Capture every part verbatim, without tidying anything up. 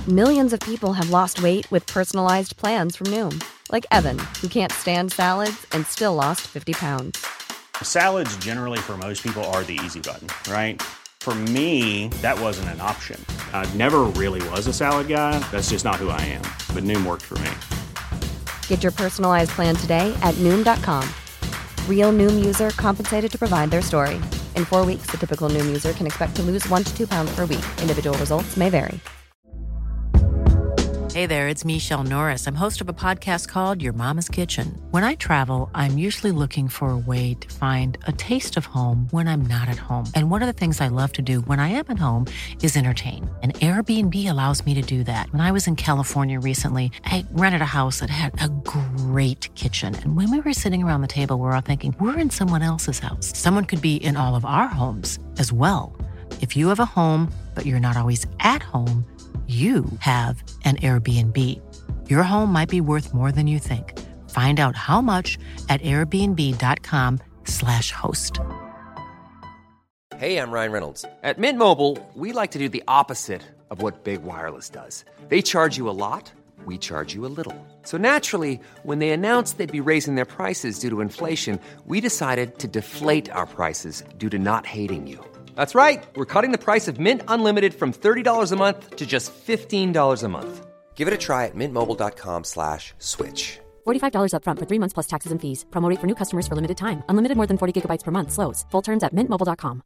Millions of people have lost weight with personalized plans from Noom. Like Evan, who can't stand salads and still lost fifty pounds. Salads generally for most people are the easy button, right? For me, that wasn't an option. I never really was a salad guy. That's just not who I am. But Noom worked for me. Get your personalized plan today at Noom dot com. Real Noom user compensated to provide their story. In four weeks, the typical Noom user can expect to lose one to two pounds per week. Individual results may vary. Hey there, it's Michelle Norris. I'm host of a podcast called Your Mama's Kitchen. When I travel, I'm usually looking for a way to find a taste of home when I'm not at home. And one of the things I love to do when I am at home is entertain. And Airbnb allows me to do that. When I was in California recently, I rented a house that had a great kitchen. And when we were sitting around the table, we were all thinking, we're in someone else's house. Someone could be in all of our homes as well. If you have a home, but you're not always at home, you have an Airbnb. Your home might be worth more than you think. Find out how much at airbnb.com slash host. Hey, I'm Ryan Reynolds. At Mint Mobile, we like to do the opposite of what Big Wireless does. They charge you a lot, we charge you a little. So naturally, when they announced they'd be raising their prices due to inflation, we decided to deflate our prices due to not hating you. That's right. We're cutting the price of Mint Unlimited from thirty dollars a month to just fifteen dollars a month. Give it a try at mintmobile.com slash switch. forty-five dollars up front for three months plus taxes and fees. Promo rate for new customers for limited time. Unlimited more than forty gigabytes per month. Slows full terms at mint mobile dot com.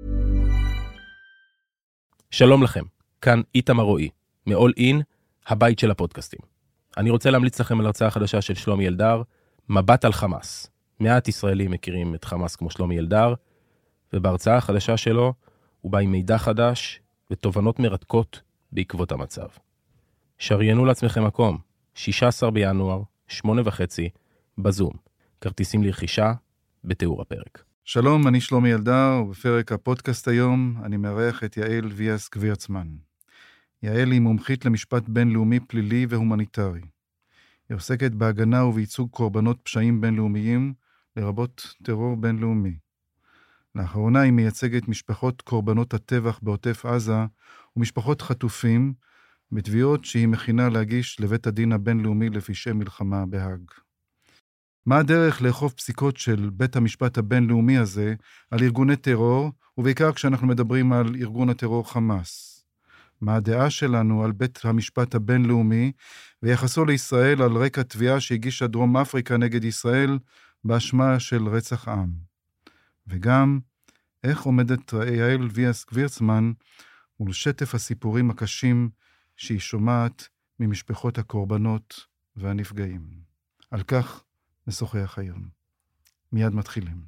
שלום לכם, כאן איתמר רועי, מ-All In, הבית של הפודקאסטים. אני רוצה להמליץ לכם על הרצאה חדשה של שלומי אלדר, מבט על חמאס. מעט ישראלים מכירים את חמאס כמו שלומי אלדר, ובהרצאה החדשה שלו הוא בא עם מידע חדש ותובנות מרתקות בעקבות המצב. שריינו לעצמכם מקום, שישה עשר בינואר, שמונה וחצי, בזום. כרטיסים לרכישה בתיאור הפרק. שלום, אני שלומי אלדר, ובפרק הפודקאסט היום אני מארח את יעל ויאס גבירצמן. יעל היא מומחית למשפט בינלאומי פלילי והומניטרי. היא עוסקת בהגנה ובייצוג קורבנות פשעים בינלאומיים, לרבות טרור בינלאומי. לאחרונה היא מייצגת משפחות קורבנות הטבח בעוטף עזה ומשפחות חטופים בתביעות שהיא מכינה להגיש לבית הדין הבינלאומי לפשעי מלחמה בהאג. מה הדרך לאכוף פסיקות של בית המשפט הבינלאומי הזה על ארגוני טרור, ובעיקר כשאנחנו מדברים על ארגון הטרור חמאס? מה הדעה שלנו על בית המשפט הבינלאומי ויחסו לישראל על רקע תביעה שהגישה דרום אפריקה נגד ישראל באשמה של רצח עם? וגם, איך עומדת יעל ויאס גבירצמן מול שטף הסיפורים הקשים שהיא שומעת ממשפחות הקורבנות והנפגעים. על כך נשוחח היום. מיד מתחילים.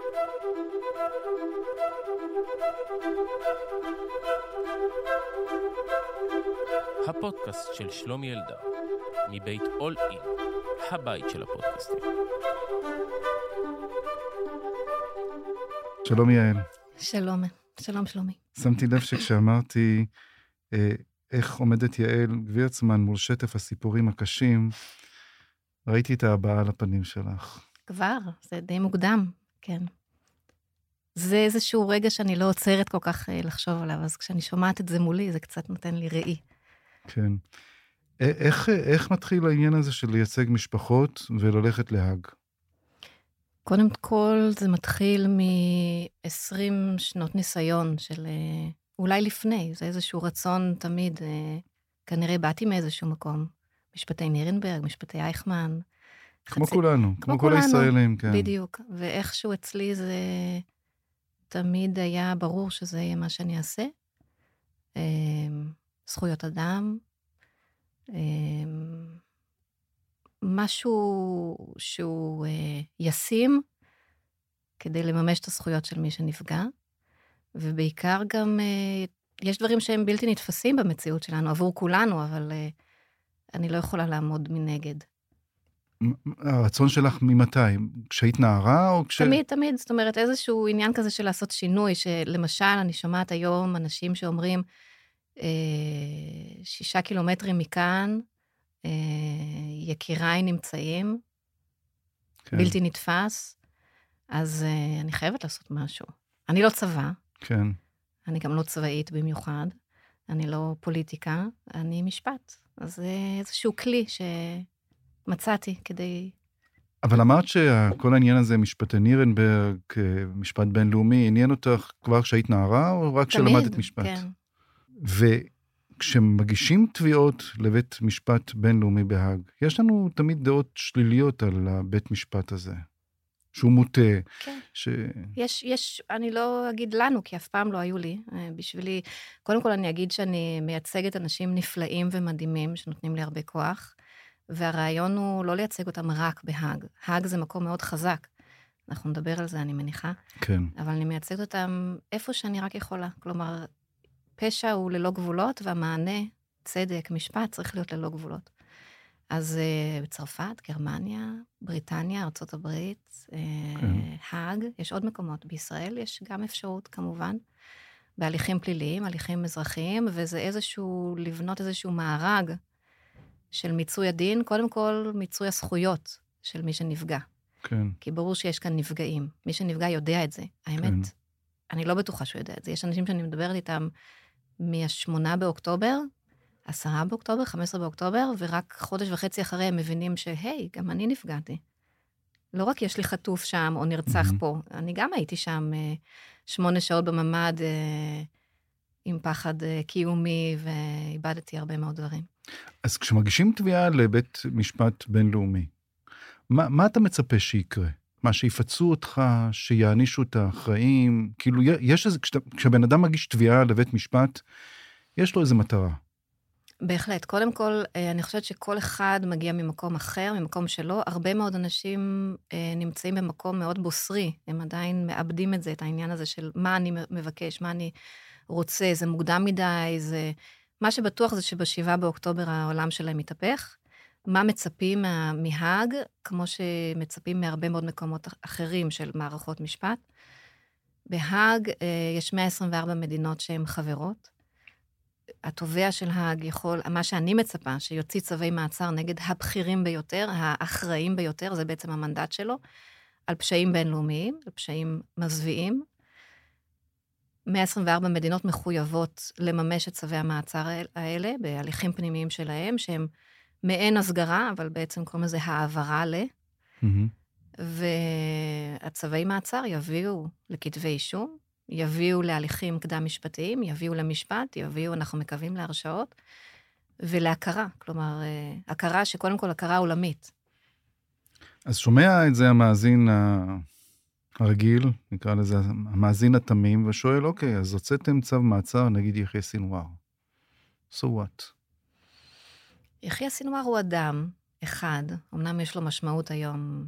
הפודקאסט של שלומי אלדר, מבית All In, הבית של הפודקאסטים. שלום יעל. שלום, שלום שלומי. שמתי לב שכשאמרתי אה, איך עומדת יעל גבירצמן מול שטף הסיפורים הקשים, ראיתי את ההבעה על הפנים שלך. כבר, זה די מוקדם, כן. זה איזשהו רגע שאני לא עוצרת כל כך אה, לחשוב עליו, אז כשאני שומעת את זה מולי, זה קצת נותן לי ראי. כן. איך, איך מתחיל העניין הזה של לייצג משפחות וללכת להאג? קודם כל, זה מתחיל מ-עשרים שנות ניסיון של, אולי לפני, זה איזשהו רצון תמיד, כנראה באתי מאיזשהו מקום, משפטי נירנברג, משפטי אייכמן. כמו חצי... כולנו, כמו, כמו כל הישראלים, כן. בדיוק, ואיכשהו אצלי זה תמיד היה ברור שזה יהיה מה שאני אעשה. זכויות אדם, משהו שהוא ישים, כדי לממש את הזכויות של מי שנפגע, ובעיקר גם, יש דברים שהם בלתי נתפסים במציאות שלנו, עבור כולנו, אבל אני לא יכולה לעמוד מנגד. הרצון שלך ממתי? כשהיית נערה או כש... תמיד, תמיד, זאת אומרת, איזשהו עניין כזה של לעשות שינוי, שלמשל, אני שומעת היום אנשים שאומרים, שישה קילומטרים מכאן, יקיריי נמצאים, כן. בלתי נתפס, אז אני חייבת לעשות משהו. אני לא צבא, כן. אני גם לא צבאית במיוחד, אני לא פוליטיקה, אני משפט. אז זה איזשהו כלי שמצאתי כדי... אבל אמרת שכל העניין הזה, משפטי נירנברג, משפט בינלאומי, עניין אותך כבר כשהיית נערה, או רק כשלמדת משפט? כן. וכשמגישים תביעות לבית משפט בינלאומי בהאג, יש לנו תמיד דעות שליליות על הבית משפט הזה, שהוא מוטה. כן. ש... יש, יש, אני לא אגיד לנו, כי אף פעם לא היו לי. בשבילי, קודם כל אני אגיד שאני מייצגת אנשים נפלאים ומדהימים, שנותנים לי הרבה כוח, והרעיון הוא לא לייצג אותם רק בהאג. האג זה מקום מאוד חזק. אנחנו נדבר על זה, אני מניחה. כן. אבל אני מייצגת אותם איפה שאני רק יכולה. כלומר, פשע הוא ללא גבולות, והמענה, צדק, משפט, צריך להיות ללא גבולות. אז uh, בצרפת, גרמניה, בריטניה, ארצות הברית, כן. האג, יש עוד מקומות. בישראל יש גם אפשרות, כמובן, בהליכים פליליים, הליכים אזרחיים, וזה איזשהו, לבנות איזשהו מארג של מיצוי הדין, קודם כל מיצוי הזכויות של מי שנפגע. כן. כי ברור שיש כאן נפגעים. מי שנפגע יודע את זה. האמת, כן. אני לא בטוחה שהוא יודע את זה. יש אנשים שאני מדברת איתם מהשמונה באוקטובר, עשרה באוקטובר, חמש עשרה באוקטובר, ורק חודש וחצי אחרי הם מבינים שהי, גם אני נפגעתי. לא רק יש לי חטוף שם או נרצח Mm-hmm. פה, אני גם הייתי שם אה, שמונה שעות בממד אה, עם פחד אה, קיומי, ואיבדתי הרבה מאוד דברים. אז כשמגישים תביעה לבית משפט בינלאומי, מה, מה אתה מצפה שיקרה? מה, שיפצו אותך, שיענישו את האחראים? כאילו, יש איזה, כשאתה, כשבן אדם מגיש תביעה לבית משפט, יש לו איזה מטרה. בהחלט. קודם כל, אני חושבת שכל אחד מגיע ממקום אחר, ממקום שלו. הרבה מאוד אנשים נמצאים במקום מאוד בוסרי. הם עדיין מאבדים את זה, את העניין הזה של מה אני מבקש, מה אני רוצה, זה מוקדם מדי, זה... מה שבטוח זה שבשבעה באוקטובר העולם שלהם מתהפך. מה מצפים מה... מהאג, כמו שמצפים מהרבה מאוד מקומות אחרים של מערכות משפט. בהאג יש מאה עשרים וארבע מדינות שהן חברות. התובע של האג יכול, מה שאני מצפה, שיוציא צווי מעצר נגד הבכירים ביותר, האחראים ביותר, זה בעצם המנדט שלו, על פשעים בינלאומיים, על פשעים מזוויעים. מאה עשרים וארבע מדינות מחויבות לממש את צווי המעצר האלה, בהליכים פנימיים שלהם, שהם מעין הסגרה, אבל בעצם קוראים לזה העברה ל... Mm-hmm. והצווי מעצר יביאו לכתבי אישום, יביאו להליכים קדם משפטיים, יביאו למשפט, יביאו, אנחנו מקווים להרשאות, ולהכרה, כלומר, הכרה שקודם כל הכרה עולמית. אז שומע את זה המאזין הרגיל, נקרא לזה המאזין התמים, ושואל, אוקיי, אז הוצאתם צו מעצר, נגיד יחיא סינואר. So what? יחיא סינואר הוא אדם אחד, אמנם יש לו משמעות היום,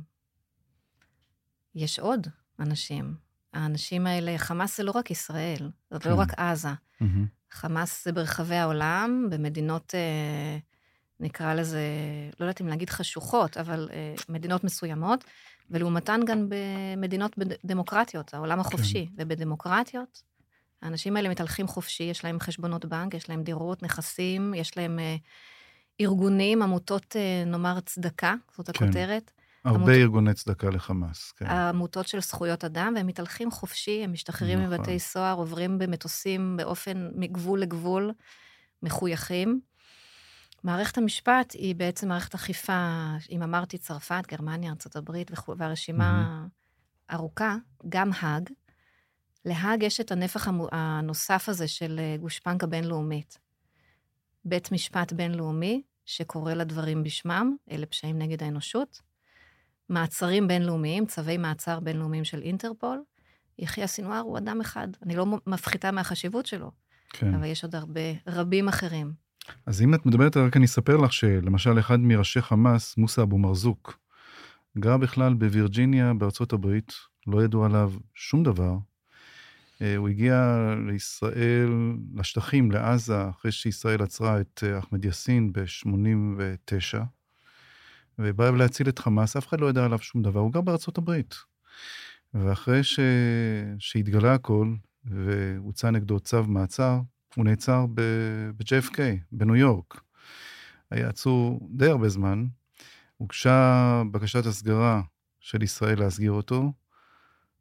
יש עוד אנשים, האנשים האלה, חמאס זה לא רק ישראל, זאת כן. לא רק עזה. Mm-hmm. חמאס זה ברחבי העולם, במדינות, אה, נקרא לזה, לא יודעת אם להגיד חשוכות, אבל אה, מדינות מסוימות, ולעומתן גם במדינות דמוקרטיות, העולם החופשי. כן. ובדמוקרטיות, האנשים האלה מתהלכים חופשי, יש להם חשבונות בנק, יש להם דירות, נכסים, יש להם אה, ארגונים, עמותות, אה, נאמר צדקה, זאת הכותרת. כן. הרבה עמות... ארגוני צדקה לחמאס, כן. העמותות של זכויות אדם, והם מתהלכים חופשי, הם משתחררים נכון. מבתי סוהר, עוברים במטוסים באופן מגבול לגבול, מחויכים. מערכת המשפט היא בעצם מערכת אכיפה, אם אמרתי צרפת, גרמניה, ארצות הברית, והרשימה mm-hmm. ארוכה, גם האג. להאג יש את הנפח הנוסף הזה של גושפנקה בינלאומית. בית משפט בינלאומי, שקורא לדברים בשמם, אלה פשעים נגד האנושות, מעצרים בינלאומיים, צווי מעצר בינלאומיים של אינטרפול. יחיא סינואר הוא אדם אחד. אני לא מפחיתה מהחשיבות שלו, כן. אבל יש עוד הרבה, רבים אחרים. אז אם את מדברת, רק אני אספר לך שלמשל אחד מראשי חמאס, מוסא אבו מרזוק, גר בכלל בווירג'יניה בארצות הברית, לא ידעו עליו שום דבר. הוא הגיע לישראל, לשטחים, לעזה, אחרי שישראל עצרה את אחמד יאסין ב-שמונים ותשע, ובא להציל את חמאס, אף אחד לא ידע עליו שום דבר, הוא גר בארצות הברית. ואחרי ש... שהתגלה הכל, והוצא נגדו צו מעצר, הוא נעצר ב-ג'יי אף קיי, בניו יורק. היה עצור די הרבה זמן, הוגשה בקשת הסגרה של ישראל להסגיר אותו,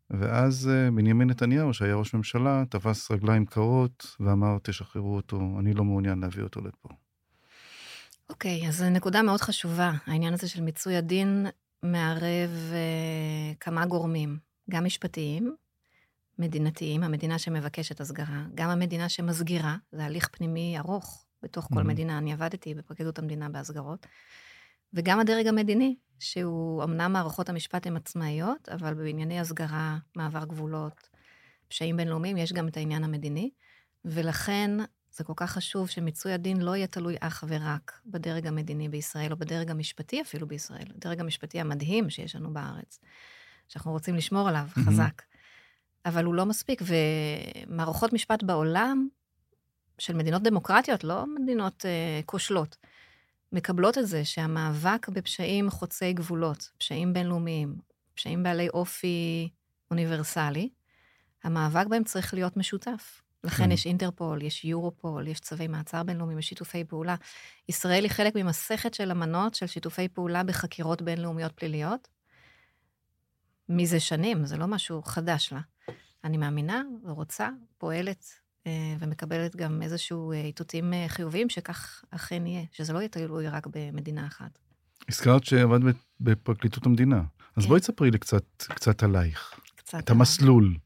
ואז בנימין נתניהו, שהיה ראש ממשלה, תפס רגליים קרות, ואמר, תשחררו אותו, אני לא מעוניין להביא אותו לפה. אוקיי, okay, אז זו נקודה מאוד חשובה. העניין הזה של מיצוי הדין מערב uh, כמה גורמים, גם משפטיים, מדינתיים, המדינה שמבקשת הסגרה, גם המדינה שמסגירה, זה הליך פנימי ארוך בתוך כל mm-hmm. מדינה. אני עבדתי בפרקליטות המדינה בהסגרות, וגם הדרג המדיני, שהוא אמנם מערכות המשפט הן עצמאיות, אבל בענייני הסגרה, מעבר גבולות, פשעים בינלאומיים, יש גם את העניין המדיני, ולכן זה כל כך חשוב שמיצוי הדין לא יהיה תלוי אך ורק בדרג המדיני בישראל, או בדרג המשפטי אפילו בישראל, הדרג המשפטי המדהים שיש לנו בארץ, שאנחנו רוצים לשמור עליו mm-hmm. חזק, אבל הוא לא מספיק, ומערכות משפט בעולם, של מדינות דמוקרטיות, לא מדינות uh, כושלות, מקבלות את זה שהמאבק בפשעים חוצי גבולות, פשעים בינלאומיים, פשעים בעלי אופי אוניברסלי, המאבק בהם צריך להיות משותף. לכן יש אינטרפול, יש יורופול, יש צווי מעצר בינלאומיים, יש שיתופי פעולה. ישראל היא חלק ממסכת של אמנות של שיתופי פעולה בחקירות בינלאומיות פליליות. מזה שנים, זה לא משהו חדש לה. אני מאמינה ורוצה, פועלת ומקבלת גם איזשהו איתותים חיוביים שכך אכן יהיה, שזה לא יהיה תלוי רק במדינה אחת. הזכרת שעבד בפרקליטות המדינה, אז בואי תספרי לי קצת, קצת עלייך. קצת את המסלול.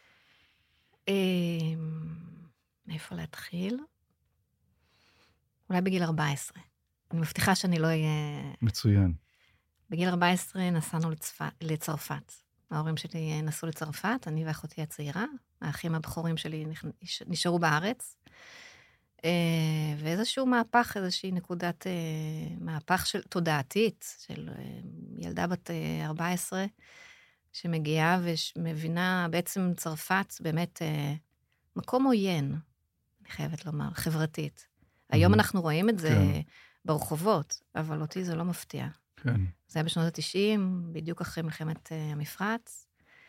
מאיפה להתחיל? אולי בגיל ארבע עשרה. אני מבטיחה שאני לא אהיה... מצוין. בגיל ארבע עשרה נסענו לצרפת. ההורים שלי נסעו לצרפת, אני ואחותי הצעירה, האחים הבכורים שלי נשארו בארץ, ואיזשהו מהפך, איזושהי נקודת מהפך של תודעתית, של ילדה בת ארבע עשרה, שמגיעה ומבינה בעצם צרפת באמת מקום עוין, אני חייבת לומר, חברתית. היום אנחנו רואים את זה ברחובות, אבל אותי זה לא מפתיע. כן. זה היה בשנות ה-תשעים, בדיוק אחרי מלחמת המפרץ,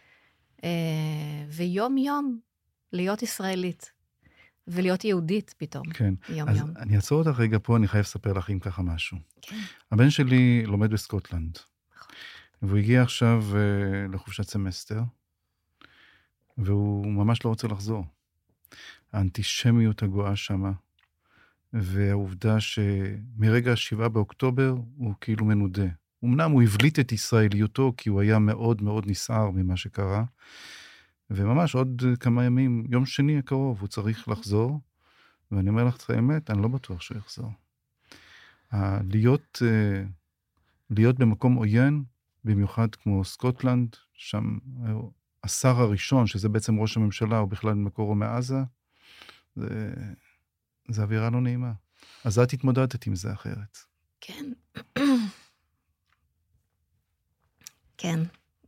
ויום יום להיות ישראלית, ולהיות יהודית פתאום. כן. יום אז יום. אני אעצור אותך רגע פה, אני חייב לספר לך אם ככה משהו. כן. הבן שלי לומד בסקוטלנד. והוא הגיע עכשיו uh, לחופשת סמסטר, והוא ממש לא רוצה לחזור. האנטישמיות הגואה שמה, והעובדה שמרגע השבעה באוקטובר הוא כאילו מנודה. אמנם הוא הבליט את ישראליותו, כי הוא היה מאוד מאוד נסער ממה שקרה, וממש עוד כמה ימים, יום שני הקרוב, הוא צריך לחזור, ואני אומר לך את האמת, אני לא בטוח שהוא יחזור. להיות, להיות במקום עוין, במיוחד כמו סקוטלנד, שם השר הראשון, שזה בעצם ראש הממשלה, הוא בכלל מקורו מעזה, זה, זה אווירה לא נעימה. אז את התמודדת עם זה אחרת. כן. כן.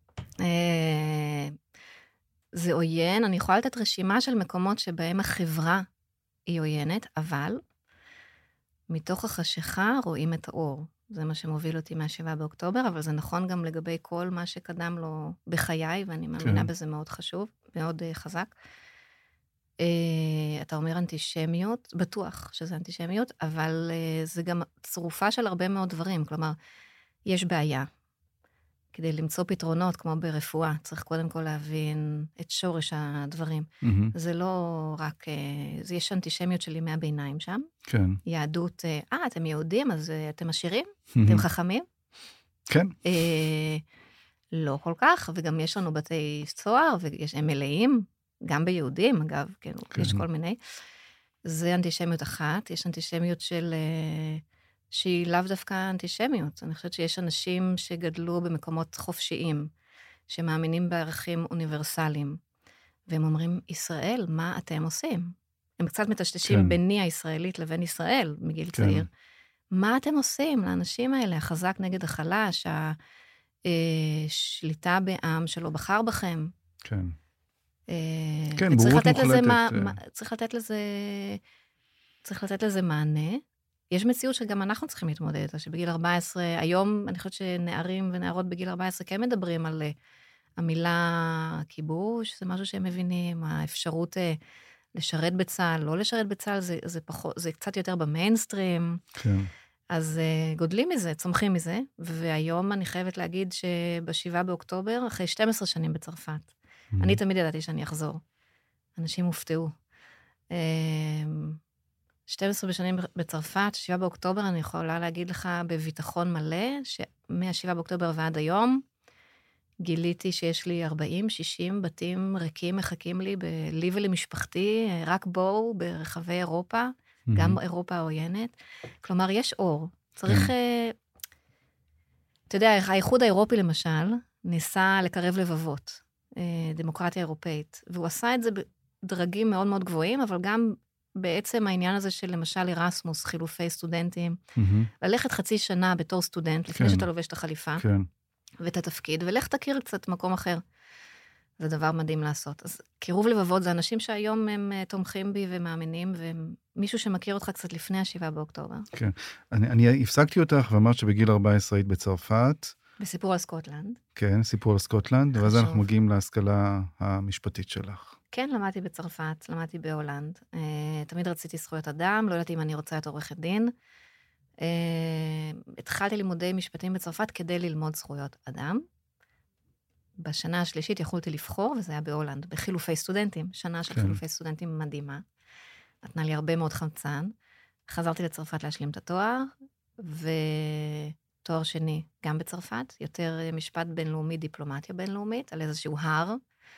זה עוין, אני יכולה לתת רשימה של מקומות שבהם החברה היא עוינת, אבל מתוך החשיכה רואים את האור. זה מה שמוביל אותי מהשבעה באוקטובר, אבל זה נכון גם לגבי כל מה שקדם לו בחיי, ואני מאמינה כן. בזה מאוד חשוב, מאוד uh, חזק. Uh, אתה אומר אנטישמיות, בטוח שזה אנטישמיות, אבל uh, זה גם צרופה של הרבה מאוד דברים, כלומר, יש בעיה. כדי למצוא פתרונות, כמו ברפואה, צריך קודם כל להבין את שורש הדברים. Mm-hmm. זה לא רק, זה יש אנטישמיות של ימי הביניים שם. כן. יהדות, אה, אתם יהודים, אז אתם עשירים? Mm-hmm. אתם חכמים? כן. אה, לא כל כך, וגם יש לנו בתי סוהר, והם מלאים, גם ביהודים, אגב, כן, כן. יש כל מיני. זה אנטישמיות אחת, יש אנטישמיות של... שהיא לאו דווקא אנטישמיות. אני חושבת שיש אנשים שגדלו במקומות חופשיים, שמאמינים בערכים אוניברסליים, והם אומרים, ישראל, מה אתם עושים? הם קצת מטשטשים כן. ביני הישראלית לבין ישראל, מגיל כן. צעיר. מה אתם עושים לאנשים האלה? החזק נגד החלש, השליטה בעם שלא בחר בכם. כן. כן, בורות מוחלטת. מה, מה, צריך לתת לזה, צריך לתת לזה מענה, יש מציאות שגם אנחנו צריכים להתמודד איתה, שבגיל ארבע עשרה, היום אני חושבת שנערים ונערות בגיל ארבע עשרה כן מדברים על המילה כיבוש, זה משהו שהם מבינים, האפשרות לשרת בצהל, לא לשרת בצהל, זה, זה, פחות, זה קצת יותר במיינסטרים, כן. אז גודלים מזה, צומחים מזה, והיום אני חייבת להגיד שבשבעה באוקטובר, אחרי שתים עשרה שנים בצרפת, אני תמיד ידעתי שאני אחזור. אנשים הופתעו. שתים עשרה בשנים בצרפת, שבעה באוקטובר, אני יכולה להגיד לך בביטחון מלא, שמהשבעה באוקטובר ועד היום, גיליתי שיש לי ארבעים שישים בתים ריקים מחכים לי, לי ולמשפחתי, רק בואו ברחבי אירופה, mm-hmm. גם אירופה העוינת. כלומר, יש אור. צריך... Mm-hmm. אתה יודע, האיחוד האירופי למשל, ניסה לקרב לבבות, דמוקרטיה אירופאית, והוא עשה את זה בדרגים מאוד מאוד גבוהים, אבל גם בעצם העניין הזה של למשל אירסמוס, חילופי סטודנטים, mm-hmm. ללכת חצי שנה בתור סטודנט, לפני כן. שאתה לובש את החליפה, כן. ואת התפקיד, ולך תכיר קצת מקום אחר. זה דבר מדהים לעשות. אז קירוב לבבות זה אנשים שהיום הם תומכים בי ומאמינים, ומישהו שמכיר אותך קצת לפני השבעה באוקטובר. כן. אני, אני הפסקתי אותך ואמרת שבגיל ארבע עשרה היית בצרפת. בסיפור על סקוטלנד. כן, סיפור על סקוטלנד, ואז אנחנו מגיעים להשכלה המשפטית שלך. כן, למדתי בצרפת, למדתי בהולנד. תמיד רציתי זכויות אדם, לא ידעתי אם אני רוצה את עורכת דין. התחלתי לימודי משפטים בצרפת כדי ללמוד זכויות אדם. בשנה השלישית יכולתי לבחור, וזה היה בהולנד, בחילופי סטודנטים, שנה של כן. חילופי סטודנטים מדהימה. נתנה לי הרבה מאוד חמצן. חזרתי לצרפת להשלים את התואר, ותואר שני גם בצרפת, יותר משפט בינלאומי, דיפלומטיה בינלאומית, על איזשהו הר.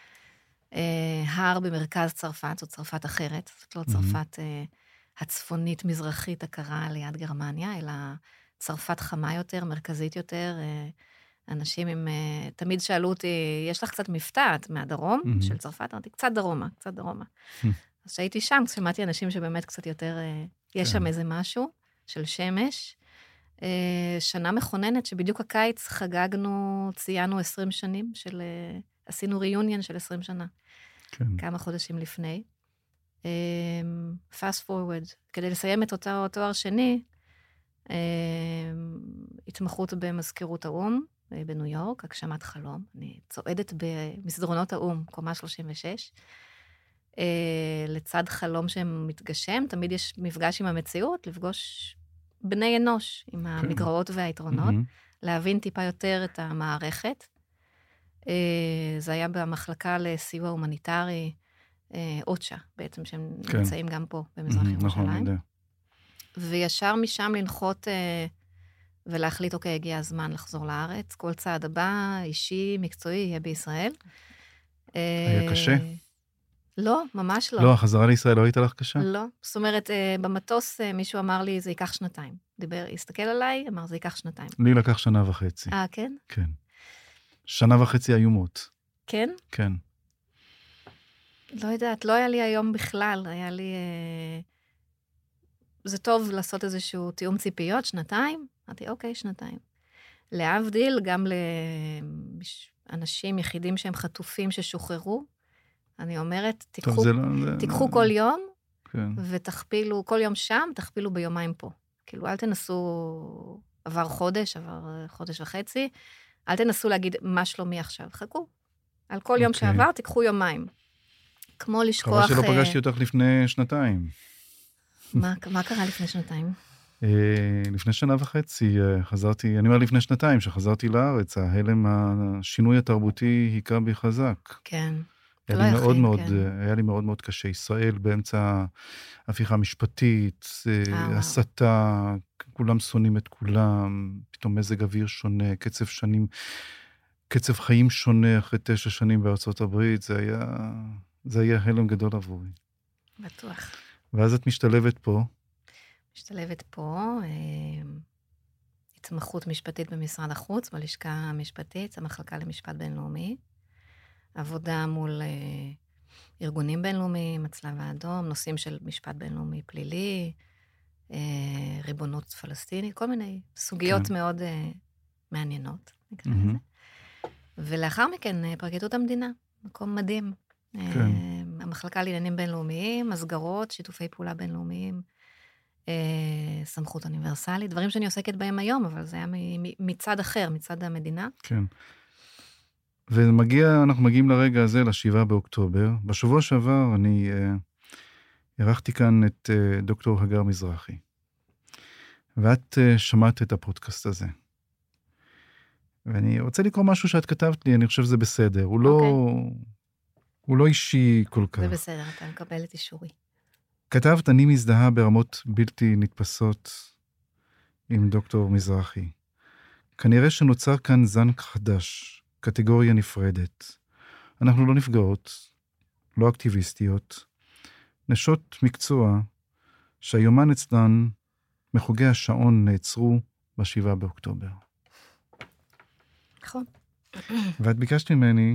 הר במרכז צרפת, זו צרפת אחרת, זאת לא צרפת הצפונית מזרחית הקרה ליד גרמניה, אלא צרפת חמה יותר, מרכזית יותר. אנשים עם, תמיד שאלו אותי, יש לך קצת מפתעת מהדרום mm-hmm. של צרפת? אמרתי, קצת דרומה, קצת דרומה. Mm-hmm. אז שהייתי שם, שמעתי אנשים שבאמת קצת יותר, יש שם איזה משהו של שמש. שנה מכוננת, שבדיוק הקיץ חגגנו, ציינו עשרים שנים של, עשינו ריוניון של עשרים שנה. כן. כמה חודשים לפני. fast forward, כדי לסיים את אותו תואר שני, התמחות במזכירות האום, בניו יורק, הגשמת חלום. אני צועדת במסדרונות האום, קומה שלושים ושש. לצד חלום שמתגשם, תמיד יש מפגש עם המציאות, לפגוש בני אנוש, עם המגרעות והיתרונות, להבין טיפה יותר את המערכת. זה היה במחלקה לסיוע הומניטרי, אוצ'ה, בעצם, שהם נמצאים גם פה, במזרח ירושלים. וישר משם לנחות ולהחליט, אוקיי, הגיע הזמן לחזור לארץ. כל צעד הבא, אישי, מקצועי, יהיה בישראל. היה קשה? לא, ממש לא. לא, החזרה לישראל לא הייתה לך קשה? לא. זאת אומרת, במטוס מישהו אמר לי, זה ייקח שנתיים. דיבר, הסתכל עליי, אמר, זה ייקח שנתיים. לי לקח שנה וחצי. אה, כן? כן. שנה וחצי איומות. כן? כן. לא יודעת, לא היה לי היום בכלל, היה לי... זה טוב לעשות איזשהו תיאום ציפיות, שנתיים? אמרתי, אוקיי, שנתיים. להבדיל, גם לאנשים יחידים שהם חטופים ששוחררו, אני אומרת, תיקחו, טוב, זה לא, זה... תיקחו כל יום, כן. ותכפילו, כל יום שם, תכפילו ביומיים פה. כאילו, אל תנסו, עבר חודש, עבר חודש וחצי, אל תנסו להגיד מה שלומי עכשיו, חכו. על כל יום אוקיי. שעבר, תיקחו יומיים. כמו לשכוח... חבל שלא פגשתי אותך לפני שנתיים. מה, מה קרה לפני שנתיים? לפני שנה וחצי חזרתי, אני אומר לפני שנתיים, שחזרתי לארץ, ההלם, השינוי התרבותי היכה בי חזק. כן. היה לי מאוד מאוד, היה לי מאוד מאוד קשה. ישראל באמצע הפיכה משפטית, הסתה, כולם שונאים את כולם, פתאום מזג אוויר שונה, קצב שנים, קצב חיים שונה אחרי תשע שנים בארצות הברית, זה היה, זה היה הלם גדול עבורי. בטוח. ואז את משתלבת פה. משתלבת פה, התמחות משפטית במשרד החוץ, בלשכה המשפטית, המחלקה למשפט בינלאומי, עבודה מול ארגונים בינלאומיים, הצלב האדום, נושאים של משפט בינלאומי פלילי, ריבונות פלסטינית, כל מיני סוגיות כן. מאוד מעניינות, נקרא לזה. ולאחר מכן, פרקליטות המדינה, מקום מדהים. כן. המחלקה לעניינים בינלאומיים, מסגרות, שיתופי פעולה בינלאומיים, סמכות אוניברסלית, דברים שאני עוסקת בהם היום, אבל זה היה מצד אחר, מצד המדינה. כן. ומגיע, אנחנו מגיעים לרגע הזה, לשבעה באוקטובר. בשבוע שעבר אני ערכתי כאן את דוקטור הגר מזרחי. ואת שמעת את הפודקאסט הזה. ואני רוצה לקרוא משהו שאת כתבת לי, אני חושב שזה בסדר. הוא לא... הוא לא אישי כל כך. זה בסדר, אתה מקבל את אישורי. כתבת, אני מזדהה ברמות בלתי נתפסות עם דוקטור מזרחי. כנראה שנוצר כאן זן חדש, קטגוריה נפרדת. אנחנו לא נפגעות, לא אקטיביסטיות, נשות מקצוע שהיומן אצלן מחוגי השעון נעצרו בשבעה באוקטובר. נכון. ואת ביקשת ממני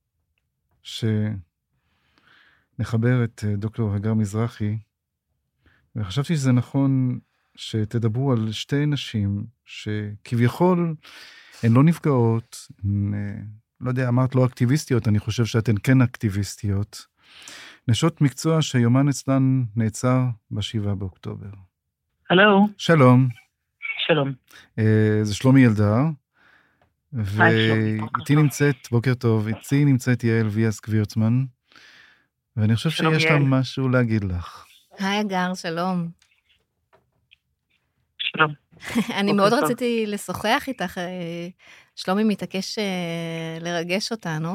שנחבר את דוקטור הגר מזרחי, וחשבתי שזה נכון שתדברו על שתי נשים שכביכול הן לא נפגעות, הן, לא יודע, אמרת לא אקטיביסטיות, אני חושב שאתן כן אקטיביסטיות, נשות מקצוע שהיומן אצלן נעצר בשבעה באוקטובר. הלו. שלום. שלום. זה שלומי ילדר, ואיתי נמצאת, בוקר טוב, איתי נמצאת יעל ויאס גבירצמן, ואני חושב שיש לה משהו להגיד לך. היי אגר, שלום. שלום. אני מאוד רציתי לשוחח איתך, שלומי מתעקש לרגש אותנו.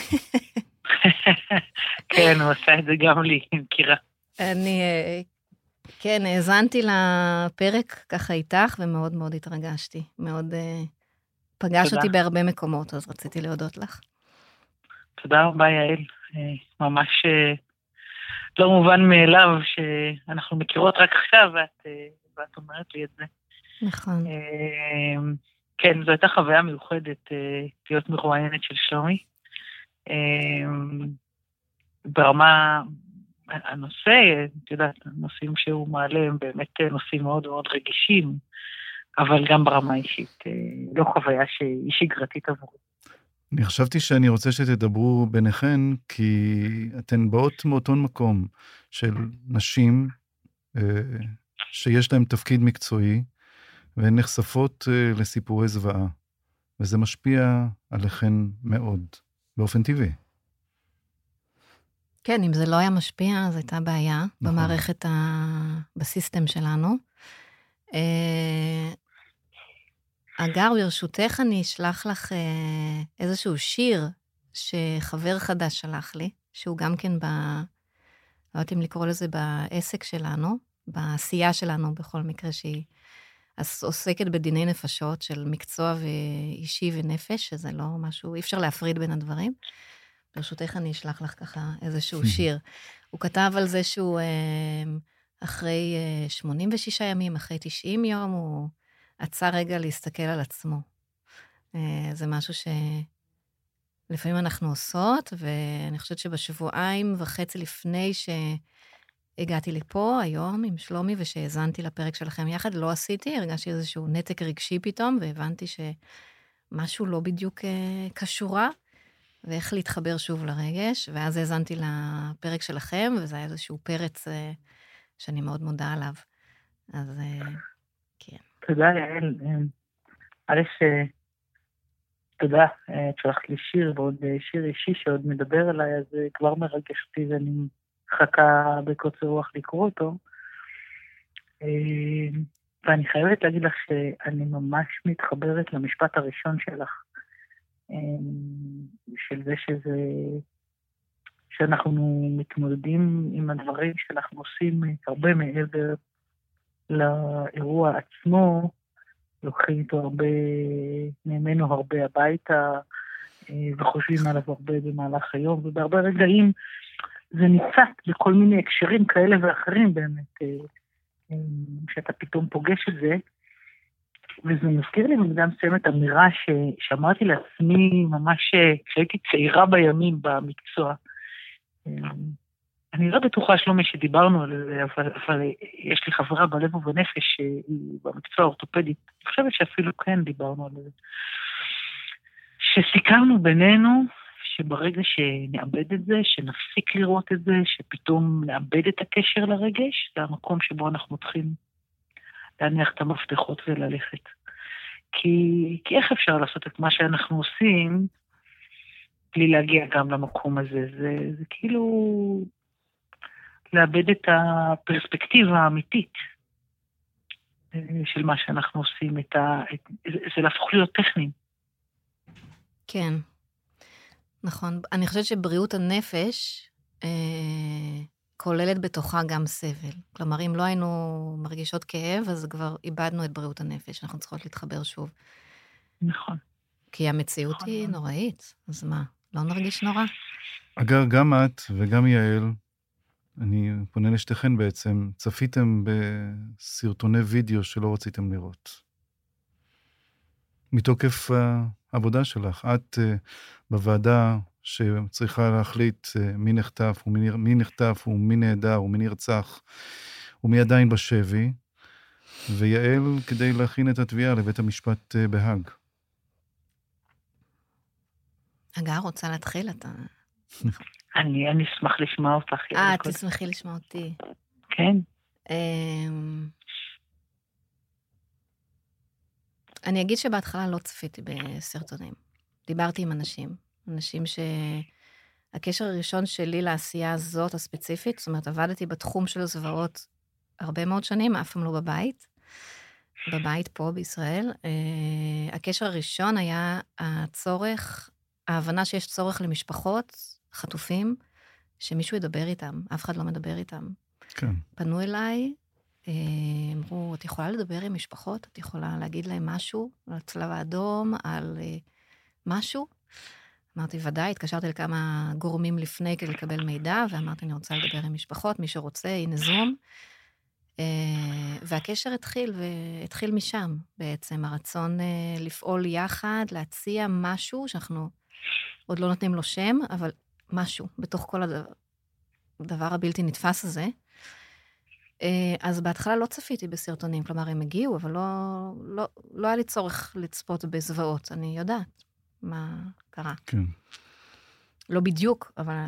כן, הוא עשה את זה גם לי, עם קירה. אני, כן, האזנתי לפרק ככה איתך, ומאוד מאוד התרגשתי. מאוד פגש אותי בהרבה מקומות, אז רציתי להודות לך. תודה רבה, יעל. ממש לא מובן מאליו שאנחנו מכירות רק עכשיו, ואת, ואת אומרת לי את זה. נכון. כן, זו הייתה חוויה מיוחדת להיות מרואיינת של שלומי. ברמה, הנושא, את יודעת, הנושאים שהוא מעלה הם באמת נושאים מאוד מאוד רגישים, אבל גם ברמה אישית, לא חוויה שהיא שגרתית עבורי. אני חשבתי שאני רוצה שתדברו ביניכן, כי אתן באות מאותו מקום של נשים שיש להן תפקיד מקצועי, והן נחשפות לסיפורי זוועה, וזה משפיע עליכן מאוד, באופן טבעי. כן, אם זה לא היה משפיע, אז הייתה בעיה נכון. במערכת, ה... בסיסטם שלנו. אגר, ברשותך אני אשלח לך איזשהו שיר שחבר חדש שלח לי, שהוא גם כן ב... לא יודעת אם לקרוא לזה בעסק שלנו, בעשייה שלנו בכל מקרה שהיא עוסקת בדיני נפשות של מקצוע ואישי ונפש, שזה לא משהו, אי אפשר להפריד בין הדברים. ברשותך אני אשלח לך ככה איזשהו שיר. הוא כתב על זה שהוא אחרי שמונים ושישה ימים, אחרי תשעים יום, הוא עצר רגע להסתכל על עצמו. זה משהו שלפעמים אנחנו עושות, ואני חושבת שבשבועיים וחצי לפני שהגעתי לפה היום עם שלומי, ושהזנתי לפרק שלכם יחד, לא עשיתי, הרגשתי איזשהו נתק רגשי פתאום, והבנתי שמשהו לא בדיוק קשורה, ואיך להתחבר שוב לרגש, ואז האזנתי לפרק שלכם, וזה היה איזשהו פרץ שאני מאוד מודה עליו. אז כן. תודה, יעל. א', תודה, שלחת לי שיר, ועוד שיר אישי שעוד מדבר עליי, אז זה כבר מרגש אותי, ואני מחכה בקוצר רוח לקרוא אותו. ואני חייבת להגיד לך שאני ממש מתחברת למשפט הראשון שלך, של זה שזה, שאנחנו מתמודדים עם הדברים שאנחנו עושים הרבה מעבר לאירוע עצמו, לוקחים איתו הרבה, ממנו הרבה הביתה, וחושבים עליו הרבה במהלך היום, ובהרבה רגעים זה ניצת בכל מיני הקשרים כאלה ואחרים באמת, שאתה פתאום פוגש את זה, וזה מזכיר לי במידה מסוימת אמירה ש... שאמרתי לעצמי ממש כשהייתי צעירה בימים במקצוע. אני לא בטוחה שלומי שדיברנו על זה, אבל, אבל יש לי חברה בלב ובנפש שהיא במקצוע האורתופדית. אני חושבת שאפילו כן דיברנו על זה. שסיכמנו בינינו שברגע שנאבד את זה, שנפסיק לראות את זה, שפתאום נאבד את הקשר לרגש, זה המקום שבו אנחנו צריכים להניח את המפתחות וללכת. כי, כי איך אפשר לעשות את מה שאנחנו עושים, בלי להגיע גם למקום הזה? זה, זה כאילו לאבד את הפרספקטיבה האמיתית של מה שאנחנו עושים, את ה, את, זה, זה להפוך להיות טכניים. כן. נכון. אני חושבת שבריאות הנפש אה, כוללת בתוכה גם סבל. כלומר, אם לא היינו מרגישות כאב, אז כבר איבדנו את בריאות הנפש. אנחנו צריכות להתחבר שוב. נכון. כי המציאות נכון. היא נוראית. אז מה, לא נרגיש נורא? אגב, גם את וגם יעל, אני פונה לשתיכן בעצם, צפיתם בסרטוני וידאו שלא רציתם לראות. מתוקף העבודה שלך, את בוועדה שצריכה להחליט מי נחטף ומי מי נחטף ומי נהדר ומי נרצח ומי עדיין בשבי, ויעל כדי להכין את התביעה לבית המשפט בהאג. הגר, רוצה להתחיל? אתה... אני, אני אשמח לשמוע אותך. אה, תשמחי לשמוע אותי. כן. אני אגיד שבהתחלה לא צפיתי בסרטונים. דיברתי עם אנשים. אנשים שהקשר הראשון שלי לעשייה הזאת הספציפית, זאת אומרת, עבדתי בתחום של הזוועות הרבה מאוד שנים, אף פעם לא בבית. בבית פה בישראל. הקשר הראשון היה הצורך, ההבנה שיש צורך למשפחות, חטופים, שמישהו ידבר איתם, אף אחד לא מדבר איתם. כן. פנו אליי, אמרו, את יכולה לדבר עם משפחות? את יכולה להגיד להם משהו על הצלב האדום, על משהו? אמרתי, ודאי, התקשרתי לכמה גורמים לפני כדי לקבל מידע, ואמרתי, אני רוצה לדבר עם משפחות, מי שרוצה, הנה זום. והקשר התחיל, והתחיל משם בעצם, הרצון לפעול יחד, להציע משהו, שאנחנו עוד לא נותנים לו שם, אבל משהו, בתוך כל הדבר, הדבר הבלתי נתפס הזה. אז בהתחלה לא צפיתי בסרטונים, כלומר, הם הגיעו, אבל לא, לא, לא היה לי צורך לצפות בזוועות, אני יודעת מה קרה. כן. לא בדיוק, אבל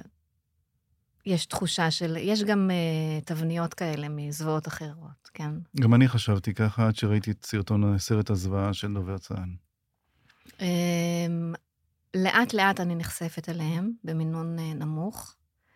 יש תחושה של, יש גם uh, תבניות כאלה מזוועות אחרות, כן? גם אני חשבתי ככה, עד שראיתי את סרטון סרט הזוועה של דובר צה"ל. Um, לאט לאט אני נחשפת אליהם, במינון uh, נמוך,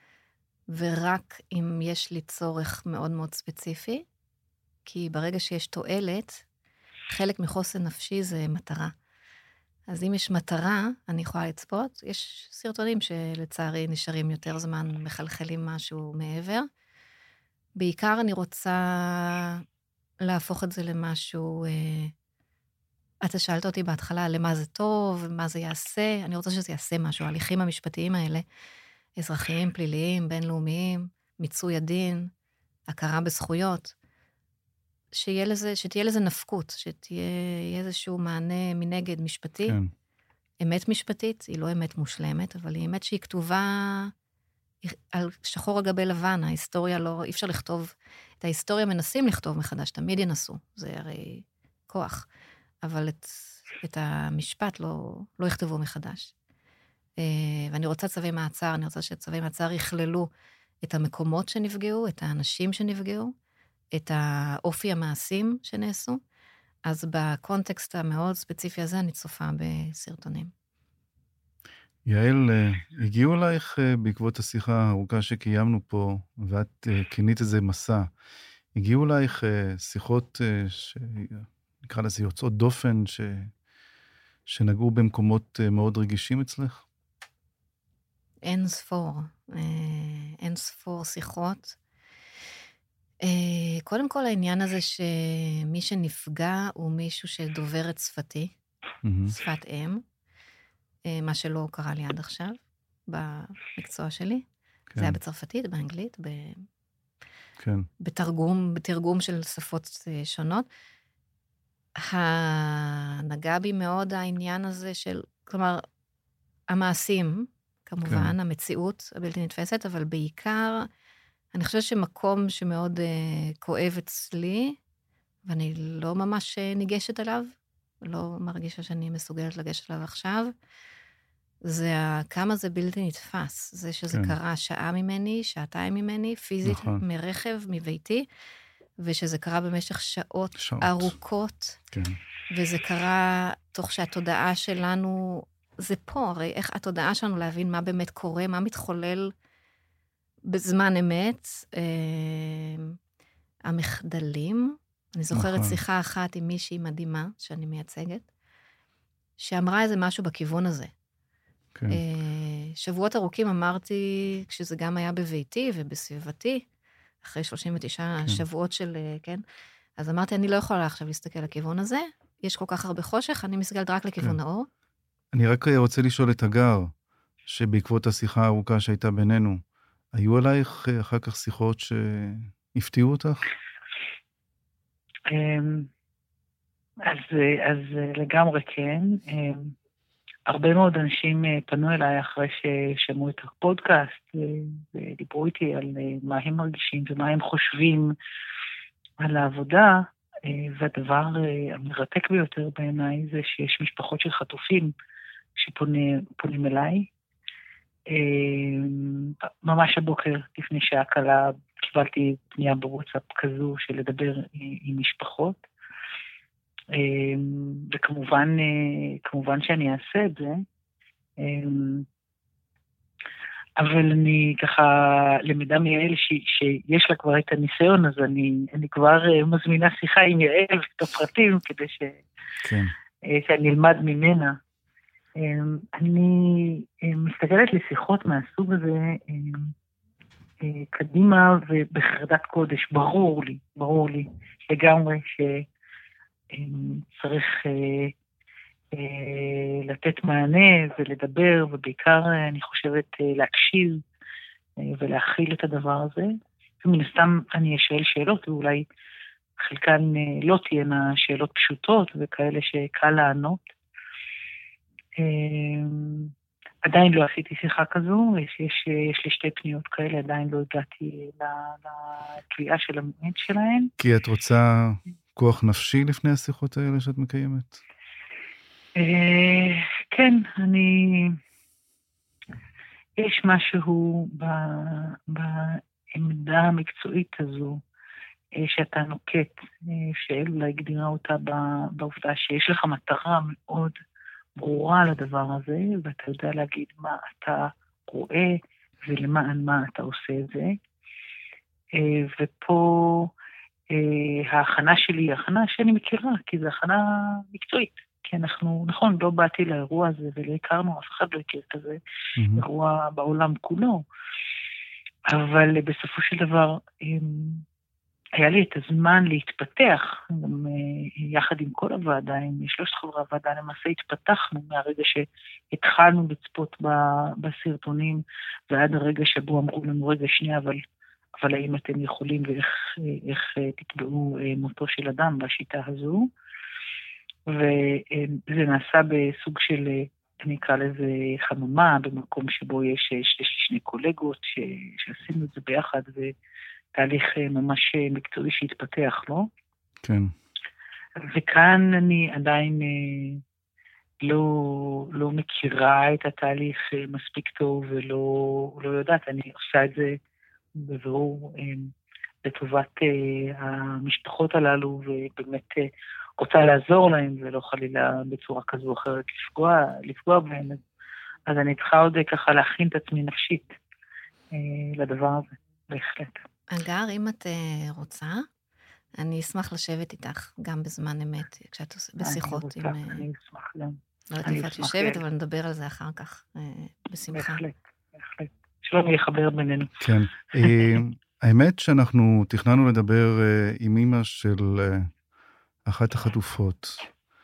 ורק אם יש לי צורך מאוד מאוד ספציפי, כי ברגע שיש תועלת, חלק מחוסן נפשי זה מטרה. אז אם יש מטרה, אני יכולה לצפות. יש סרטונים שלצערי נשארים יותר זמן, מחלחלים משהו מעבר. בעיקר אני רוצה להפוך את זה למשהו, אה, אתה שאלת אותי בהתחלה למה זה טוב, מה זה יעשה, אני רוצה שזה יעשה משהו, ההליכים המשפטיים האלה, אזרחיים, פליליים, בינלאומיים, מיצוי הדין, הכרה בזכויות, שיהיה לזה, שתהיה לזה נפקות, שתהיה איזשהו מענה מנגד משפטי, כן. אמת משפטית, היא לא אמת מושלמת, אבל היא אמת שהיא כתובה על שחור על גבי לבן, ההיסטוריה לא, אי אפשר לכתוב, את ההיסטוריה מנסים לכתוב מחדש, תמיד ינסו, זה הרי כוח, אבל את, את המשפט לא, לא יכתבו מחדש. ואני רוצה צווי מעצר, אני רוצה שצווי מעצר יכללו את המקומות שנפגעו, את האנשים שנפגעו, את האופי המעשים שנעשו, אז בקונטקסט המאוד ספציפי הזה אני צופה בסרטונים. יעל, הגיעו אלייך בעקבות השיחה הארוכה שקיימנו פה, ואת כינית איזה מסע, הגיעו אלייך שיחות שנקרא לזה יוצאות דופן, ש... שנגעו במקומות מאוד רגישים אצלך? אין ספור, אין ספור שיחות. קודם כל העניין הזה שמי שנפגע הוא מישהו שדובר את שפתי, שפת אם, מה שלא קרה לי עד עכשיו, במקצוע שלי. כן. זה היה בצרפתית, באנגלית, ב... כן. בתרגום, בתרגום של שפות שונות. הנגע בי מאוד העניין הזה של, כלומר, המעשים, כמובן, כן. המציאות הבלתי נתפסת, אבל בעיקר, אני חושבת שמקום שמאוד uh, כואב אצלי, ואני לא ממש ניגשת אליו, לא מרגישה שאני מסוגלת לגשת אליו עכשיו, זה כמה זה בלתי נתפס. זה שזה כן. קרה שעה ממני, שעתיים ממני, פיזית נכון. מרכב, מביתי, ושזה קרה במשך שעות, שעות. ארוכות, כן. וזה קרה תוך שהתודעה שלנו, זה פה, הרי איך התודעה שלנו להבין מה באמת קורה, מה מתחולל בזמן אמת, אה, המחדלים, אני זוכרת נכון. שיחה אחת עם מישהי מדהימה, שאני מייצגת, שאמרה איזה משהו בכיוון הזה, כן. שבועות ארוכים אמרתי, כשזה גם היה בביתי ובסביבתי, אחרי שלושים ותשעה כן. שבועות של, כן, אז אמרתי, אני לא יכולה עכשיו להסתכל לכיוון הזה, יש כל כך הרבה חושך, אני מסתכלת רק לכיוון כן. האור. אני רק רוצה לשאול את הגר, שבעקבות השיחה הארוכה שהייתה בינינו, היו עלייך אחר כך שיחות שהפתיעו אותך? אז, אז לגמרי כן. הרבה מאוד אנשים פנו אליי אחרי ששמעו את הפודקאסט, ודיברו איתי על מה הם מרגישים ומה הם חושבים על העבודה, והדבר המרתק ביותר בעיניי זה שיש משפחות של חטופים שפונים אליי. ממש הבוקר, לפני שעה קלה, קיבלתי פנייה בוואטסאפ כזו של לדבר עם משפחות, וכמובן כמובן שאני אעשה את זה, אבל אני ככה למדה מיעל שיש לה כבר את הניסיון, אז אני, אני כבר מזמינה שיחה עם יעל את הפרטים, כדי ש, כן. שאני אלמד ממנה. אני מסתכלת לשיחות מהסוג הזה קדימה ובחרדת קודש, ברור לי, ברור לי לגמרי שצריך לתת מענה ולדבר, ובעיקר אני חושבת להקשיב ולהכיל את הדבר הזה. ומן הסתם אני אשאל שאלות, ואולי חלקן לא תהיינה שאלות פשוטות וכאלה שקל לענות. עדיין לא עשיתי שיחה כזו, יש, יש, יש לי שתי פניות כאלה, עדיין לא הגעתי לקביעה של המועד שלהן. כי את רוצה כוח נפשי לפני השיחות האלה שאת מקיימת? כן, אני... יש משהו בעמדה המקצועית הזו שאתה נוקט, שאלו הגדירה אותה בעובדה שיש לך מטרה מאוד ברורה לדבר הזה, ואתה יודע להגיד מה אתה רואה ולמען מה אתה עושה את זה. ופה ההכנה שלי היא הכנה שאני מכירה, כי זו הכנה מקצועית. כי אנחנו, נכון, לא באתי לאירוע הזה ולא הכרנו, אף אחד לא הכיר את זה, mm-hmm. אירוע בעולם כולו. אבל בסופו של דבר, היה לי את הזמן להתפתח, גם יחד עם כל הוועדה, עם שלושת חברי הוועדה, למעשה התפתחנו מהרגע שהתחלנו לצפות בסרטונים, ועד הרגע שבו אמרו לנו, רגע שנייה, אבל, אבל האם אתם יכולים ואיך איך תקבעו מותו של אדם בשיטה הזו, וזה נעשה בסוג של, אני אקרא לזה חממה, במקום שבו יש, יש, יש שני קולגות ש, שעשינו את זה ביחד, ו... תהליך ממש מקצועי שהתפתח, לא? כן. וכאן אני עדיין לא, לא מכירה את התהליך מספיק טוב, ולא לא יודעת, אני עושה את זה בבירור לטובת המשפחות הללו, ובאמת רוצה לעזור להם, ולא חלילה בצורה כזו או אחרת לפגוע, לפגוע בהם. אז אני צריכה עוד ככה להכין את עצמי נפשית לדבר הזה, בהחלט. אגר, אם את רוצה, אני אשמח לשבת איתך, גם בזמן אמת, כשאת בשיחות. אני רוצה, אני אשמח גם. לא יודעת איפה את יושבת, אבל נדבר על זה אחר כך, בשמחה. בהחלט, בהחלט. שלום יחבר בינינו. כן. האמת שאנחנו תכננו לדבר עם אמא של אחת החטופות.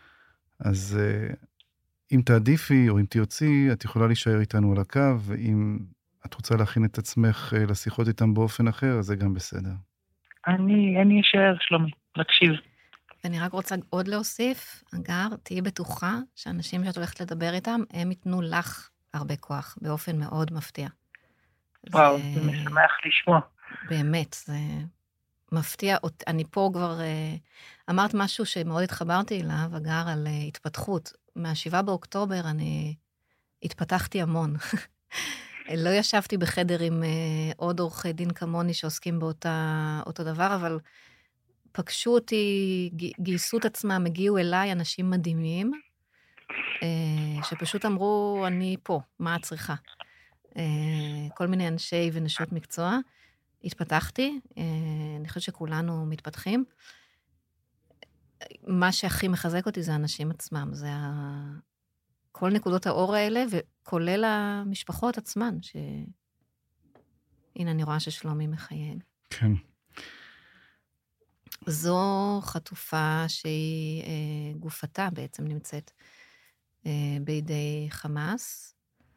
אז אם תעדיפי או אם תרצי, את יכולה להישאר איתנו על הקו, ואם את רוצה להכין את עצמך לשיחות איתם באופן אחר, אז זה גם בסדר. אני, אני אשאר, שלומי, להקשיב. ואני רק רוצה עוד להוסיף, אגר, תהיי בטוחה שאנשים שאת הולכת לדבר איתם, הם ייתנו לך הרבה כוח, באופן מאוד מפתיע. וואו, זה, זה משמח לשמוע. באמת, זה מפתיע. אני פה כבר אמרת משהו שמאוד התחברתי אליו, אגר, על התפתחות. מהשבעה באוקטובר אני התפתחתי המון. לא ישבתי בחדר עם עוד עורכי דין כמוני שעוסקים באותה, אותו דבר, אבל פגשו אותי, גייסו את עצמם, הגיעו אליי אנשים מדהימים, שפשוט אמרו, אני פה, מה את צריכה? כל מיני אנשי ונשות מקצוע. התפתחתי, אני חושבת שכולנו מתפתחים. מה שהכי מחזק אותי זה האנשים עצמם, זה כל נקודות האור האלה, וכולל המשפחות עצמן, ש... הנה, אני רואה ששלומי מחייג. כן. זו חטופה שהיא, אה, גופתה בעצם נמצאת אה, בידי חמאס.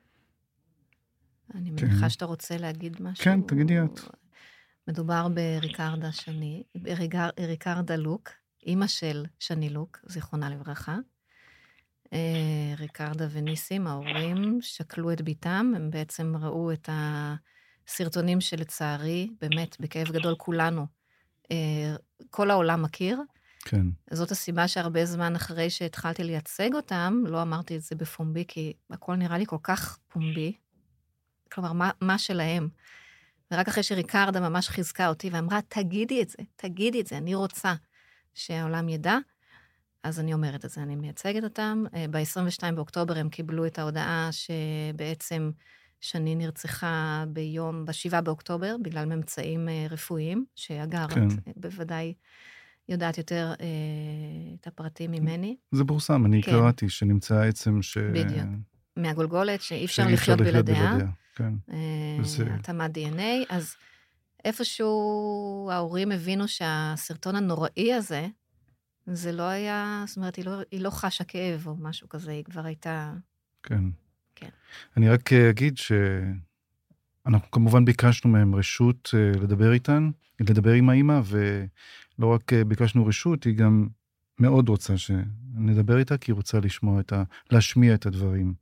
אני כן. מניחה שאתה רוצה להגיד משהו. כן, תגידי את. מדובר בריקרדה שני, בריקר, ריקרדה לוק, אימא של שני לוק, זיכרונה לברכה. אה, ריקרדה וניסים, ההורים, שקלו את ביתם, הם בעצם ראו את הסרטונים שלצערי, באמת, בכאב גדול כולנו, אה, כל העולם מכיר. כן. זאת הסיבה שהרבה זמן אחרי שהתחלתי לייצג אותם, לא אמרתי את זה בפומבי, כי הכל נראה לי כל כך פומבי. כלומר, מה, מה שלהם. ורק אחרי שריקרדה ממש חיזקה אותי ואמרה, תגידי את זה, תגידי את זה, אני רוצה שהעולם ידע, אז אני אומרת את זה, אני מייצגת אותם. ב-עשרים ושניים באוקטובר הם קיבלו את ההודעה שבעצם שני נרצחה ביום, ב-שבעה באוקטובר, בגלל ממצאים רפואיים, שאגר, כן. את בוודאי יודעת יותר אה, את הפרטים ממני. זה פורסם, אני כן. קראתי שנמצא עצם ש... בדיוק. מהגולגולת, שאי אפשר לחיות בלעדיה. כן. התאמת די אן איי, אז איפשהו ההורים הבינו שהסרטון הנוראי הזה, זה לא היה, זאת אומרת, היא לא, היא לא חשה כאב או משהו כזה, היא כבר הייתה... כן. כן. אני רק אגיד שאנחנו כמובן ביקשנו מהם רשות לדבר איתן, לדבר עם האמא, ולא רק ביקשנו רשות, היא גם מאוד רוצה שנדבר איתה, כי היא רוצה לשמוע את ה... להשמיע את הדברים.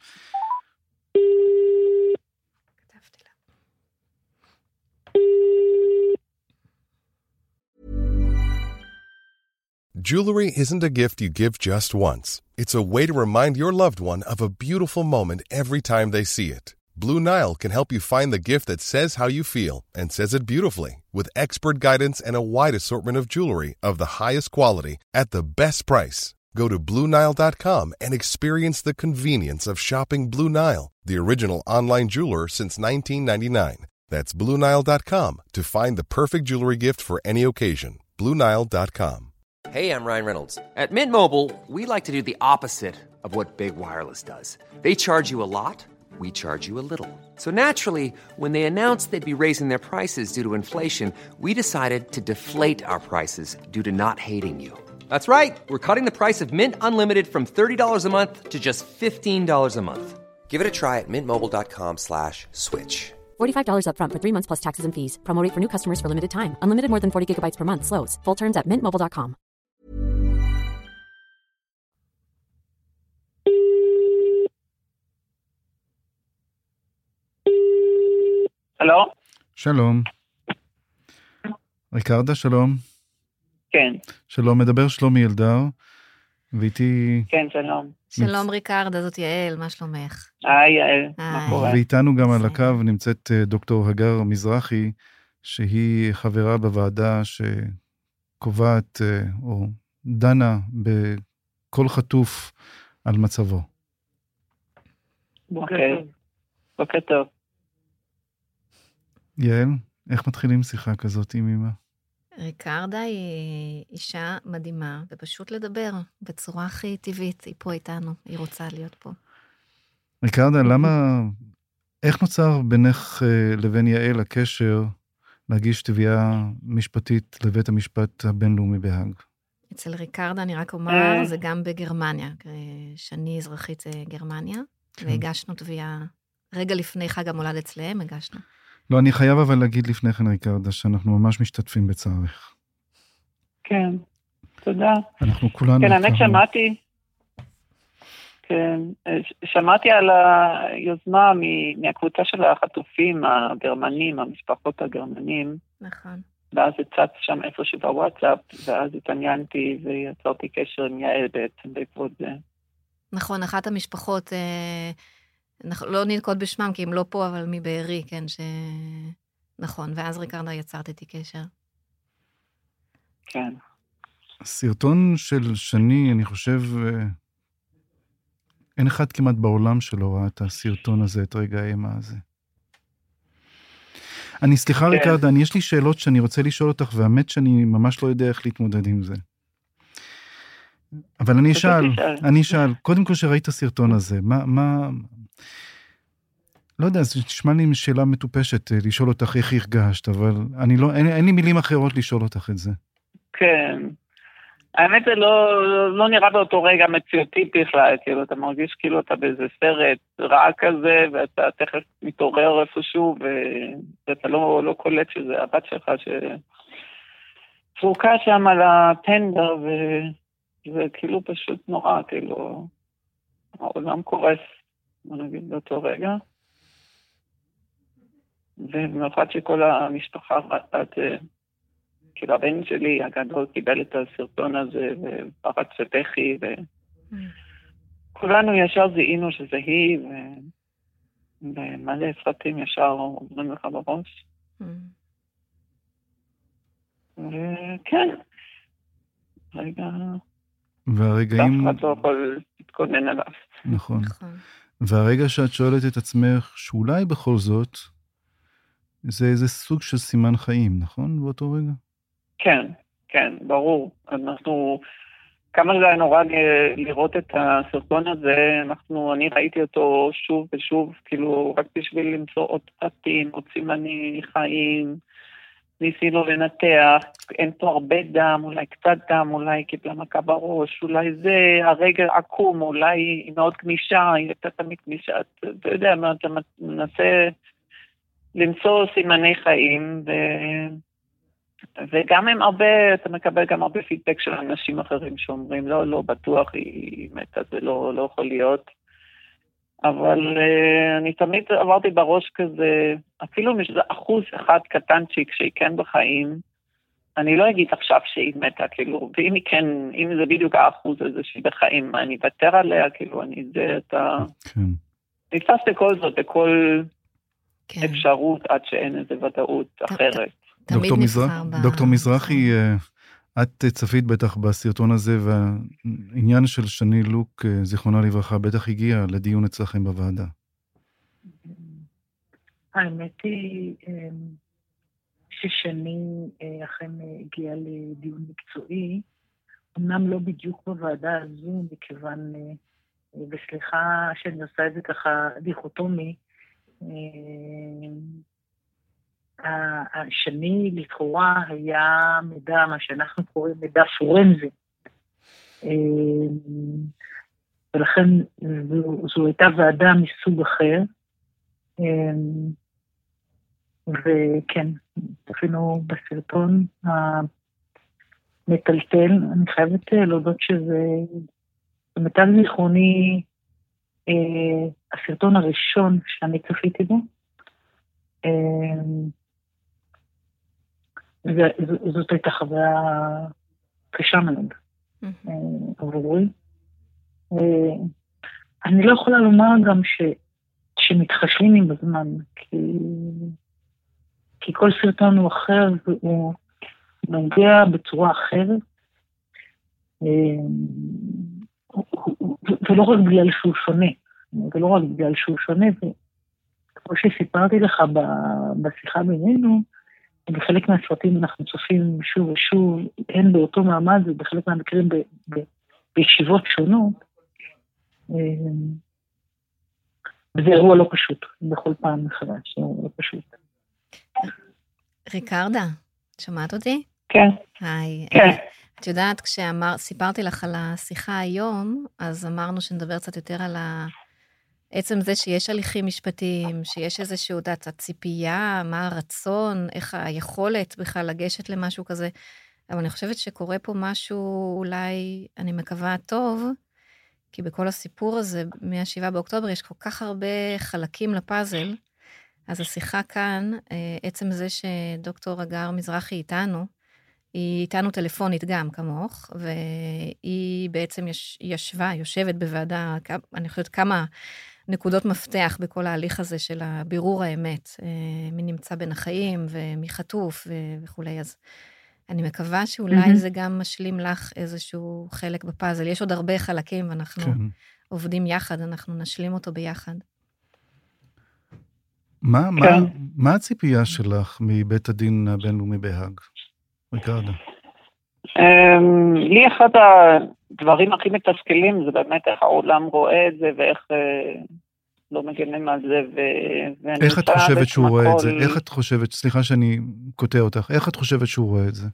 Jewelry isn't a gift you give just once. It's a way to remind your loved one of a beautiful moment every time they see it. Blue Nile can help you find the gift that says how you feel and says it beautifully, with expert guidance and a wide assortment of jewelry of the highest quality at the best price. Go to Blue Nile dot com and experience the convenience of shopping Blue Nile, the original online jeweler since nineteen ninety-nine. That's Blue Nile dot com to find the perfect jewelry gift for any occasion. Blue Nile dot com. Hey, I'm Ryan Reynolds. At Mint Mobile, we like to do the opposite of what Big Wireless does. They charge you a lot, we charge you a little. So naturally, when they announced they'd be raising their prices due to inflation, we decided to deflate our prices due to not hating you. That's right. We're cutting the price of Mint Unlimited from thirty dollars a month to just fifteen dollars a month. Give it a try at mintmobile.com slash switch. forty-five dollars up front for three months plus taxes and fees. Promo rate for new customers for limited time. Unlimited more than forty gigabytes per month. Slows full terms at mint mobile dot com. הלו? שלום. ריקרדה, שלום. כן. שלום, מדבר שלומי אלדר, ואיתי... כן, שלום. שלום ריקרדה, זאת יעל, מה שלומך? היי יעל, מה קורה? ואיתנו גם על הקו נמצאת דוקטור הגר מזרחי, שהיא חברה בוועדה שקובעת או דנה בכל חטוף על מצבו. אוקיי, בוקר טוב. יעל, איך מתחילים שיחה כזאת עם אמא? ריקרדה היא אישה מדהימה, ופשוט לדבר בצורה הכי טבעית, היא פה איתנו, היא רוצה להיות פה. ריקרדה, למה, איך נוצר בינך לבין יעל הקשר להגיש תביעה משפטית לבית המשפט הבינלאומי בהאג? אצל ריקרדה, אני רק אומר, זה גם בגרמניה, שאני אזרחית גרמניה, והגשנו תביעה, רגע לפני חג המולד אצלהם, הגשנו. לא, אני חייב אבל להגיד לפני כן, ריקרדה, שאנחנו ממש משתתפים בצערך. כן, תודה. אנחנו כולנו... כן, האמת שמעתי, כן, שמעתי על היוזמה מהקבוצה של החטופים הגרמנים, המשפחות הגרמנים. נכון. ואז הצעתי שם איפשהו בוואטסאפ, ואז התעניינתי ויצרתי קשר עם יעל בעצם בעקבות זה. נכון, אחת המשפחות... לא ננקוט בשמם, כי הם לא פה, אבל מבארי, כן, ש... נכון, ואז ריקרדה יצרת איתי קשר. כן. הסרטון של שני, אני חושב, אין אחד כמעט בעולם שלא ראה את הסרטון הזה, את רגע האימה הזה. אני סליחה, כן. ריקרדה, אני, יש לי שאלות שאני רוצה לשאול אותך, והאמת שאני ממש לא יודע איך להתמודד עם זה. אבל אני אשאל, אני אשאל, קודם כל שראית הסרטון הזה, מה, מה, לא יודע, זה נשמע לי שאלה מטופשת לשאול אותך איך הרגשת, אבל אני לא, אין, אין לי מילים אחרות לשאול אותך את זה. כן. האמת זה לא, לא נראה באותו רגע מציאותי בכלל, כאילו אתה מרגיש כאילו אתה באיזה סרט רע כזה, ואתה תכף מתעורר איפשהו, ואתה לא, לא קולט שזה הבת שלך שפרוקה שם על הטנדר, וזה כאילו פשוט נורא, כאילו העולם קורס, בוא נגיד באותו רגע. ובמיוחד שכל המשפחה רצת, כאילו הבן שלי הגדול קיבל את הסרטון הזה ופרץ לבכי, וכולנו ישר זיהינו שזה היא, ומלא סרטים ישר אומרים לך בראש. וכן, רגע, והרגעים... אף אחד לא יכול להתכונן עליו. נכון. והרגע שאת שואלת את עצמך, שאולי בכל זאת, זה איזה סוג של סימן חיים, נכון? באותו רגע? כן, כן, ברור. אנחנו, כמה זה היה נורא לראות את הסרטון הזה, אנחנו, אני ראיתי אותו שוב ושוב, כאילו, רק בשביל למצוא עוד פרטים, עוד סימני חיים, ניסינו לנתח, אין פה הרבה דם, אולי קצת דם, אולי קיבלה מכה בראש, אולי זה הרגל עקום, אולי היא מאוד גמישה, היא הייתה תמיד גמישה, אתה יודע, אתה מנסה למצוא סימני חיים, ו... וגם הם הרבה, אתה מקבל גם הרבה פידבק של אנשים אחרים שאומרים, לא, לא, בטוח היא מתה, זה לא, לא יכול להיות. אבל uh, אני תמיד עברתי בראש כזה, אפילו משזה אחוז אחד קטנצ'יק שהיא כן בחיים, אני לא אגיד עכשיו שהיא מתה, כאילו, ואם היא כן, אם זה בדיוק האחוז הזה שהיא בחיים, אני אוותר עליה, כאילו, אני זה, אתה... כן. נתפס בכל זאת, בכל כן. אפשרות, עד שאין איזו ודאות אחרת. דוקטור מזרח, דוקטור מזרחי, את צפית בטח בסרטון הזה, והעניין של שני לוק, זיכרונה לברכה, בטח הגיע לדיון אצלכם בוועדה. האמת היא ששני אכן הגיע לדיון מקצועי, אמנם לא בדיוק בוועדה הזו, מכיוון, וסליחה שאני עושה את זה ככה דיכוטומי, השני לכאורה היה מידע, מה שאנחנו קוראים מידע פורנזי. ולכן זו, זו הייתה ועדה מסוג אחר. וכן, אפילו בסרטון המטלטל, אני חייבת להודות שזה, במיטב זיכרוני, הסרטון הראשון שאני צפיתי בו, זאת הייתה חוויה קשה מאוד עבורי. אני לא יכולה לומר גם שמתחשבים עם בזמן, כי כל סרטון הוא אחר והוא נוגע בצורה אחרת, ולא רק בגלל שהוא שונה, ולא רק בגלל שהוא שונה, וכמו שסיפרתי לך בשיחה בינינו, בחלק מהסרטים אנחנו צופים שוב ושוב, הן באותו מעמד, ובחלק מהמקרים בישיבות שונות, וזה אירוע לא פשוט, בכל פעם מחדש, זה לא פשוט. ריקרדה, שמעת אותי? כן. היי. כן. את יודעת, כשסיפרתי לך על השיחה היום, אז אמרנו שנדבר קצת יותר על עצם זה שיש הליכים משפטיים, שיש איזשהו דעת הציפייה, מה הרצון, איך היכולת בכלל לגשת למשהו כזה, אבל אני חושבת שקורה פה משהו אולי, אני מקווה טוב, כי בכל הסיפור הזה, מהשבעה באוקטובר, יש כל כך הרבה חלקים לפאזל, אז השיחה כאן, עצם זה שדוקטור הגר מזרחי איתנו, היא איתנו טלפונית גם כמוך, והיא בעצם יש, ישבה, יושבת בוועדה, אני חושבת כמה נקודות מפתח בכל ההליך הזה של הבירור האמת, מי נמצא בין החיים ומי חטוף וכו'. אז אני מקווה שאולי mm-hmm. זה גם משלים לך איזשהו חלק בפאזל. יש עוד הרבה חלקים ואנחנו כן. עובדים יחד, אנחנו נשלים אותו ביחד. מה, כן. מה, מה הציפייה שלך מבית הדין הבינלאומי בהאג? ריקרדה. לי אחד הדברים הכי מתסכלים זה באמת איך העולם רואה את זה ואיך לא מגנים על זה. איך את חושבת שהוא רואה את זה? איך את חושבת, סליחה שאני קוטע אותך, איך את חושבת שהוא רואה את זה?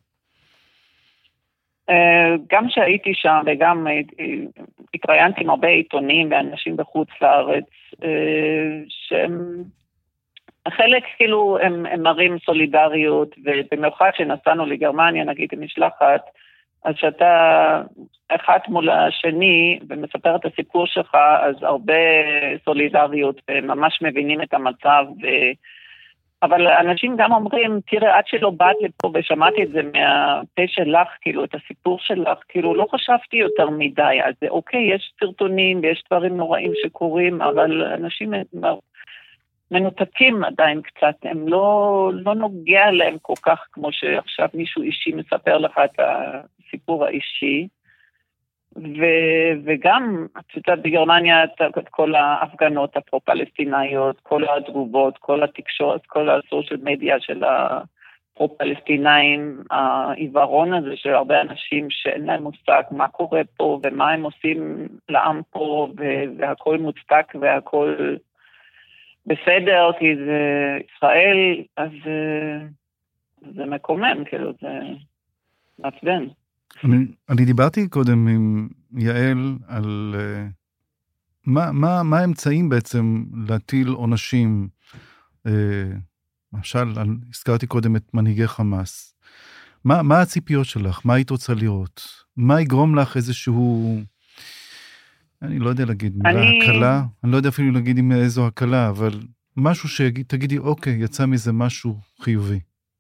גם שהייתי שם וגם התראיינתי עם הרבה עיתונים ואנשים בחוץ לארץ, שהם חלק כאילו הם, הם מראים סולידריות, ובמיוחד שנסענו לגרמניה, נגיד עם משלחת, אז שאתה אחד מול השני ומספר את הסיפור שלך, אז הרבה סולידריות וממש מבינים את המצב. ו... אבל אנשים גם אומרים, תראה, עד שלא באת לפה ושמעתי את זה מהפה שלך, כאילו את הסיפור שלך, כאילו לא חשבתי יותר מדי על זה. אוקיי, יש סרטונים ויש דברים נוראים שקורים, אבל אנשים מנותקים עדיין קצת, הם לא, לא נוגע להם כל כך כמו שעכשיו מישהו אישי מספר לך את הסיפור האישי. ו, וגם, את יודעת, בגרמניה, את כל ההפגנות הפרו-פלסטינאיות, כל התגובות, כל התקשורת, כל הסושיאל מדיה של הפרו-פלסטינאים, העיוורון הזה של הרבה אנשים שאין להם מושג מה קורה פה ומה הם עושים לעם פה, והכל מוצדק והכל בסדר, כי זה ישראל, אז זה מקומם, כאילו, זה מעצבן. אני, אני דיברתי קודם עם יעל על uh, מה, מה, מה האמצעים בעצם להטיל עונשים, uh, למשל, הזכרתי קודם את מנהיגי חמאס. מה, מה הציפיות שלך? מה היית רוצה לראות? מה יגרום לך איזשהו, אני לא יודע להגיד, מילה אני... הקלה, אני לא יודע אפילו להגיד עם איזו הקלה, אבל משהו שתגידי, אוקיי, יצא מזה משהו חיובי.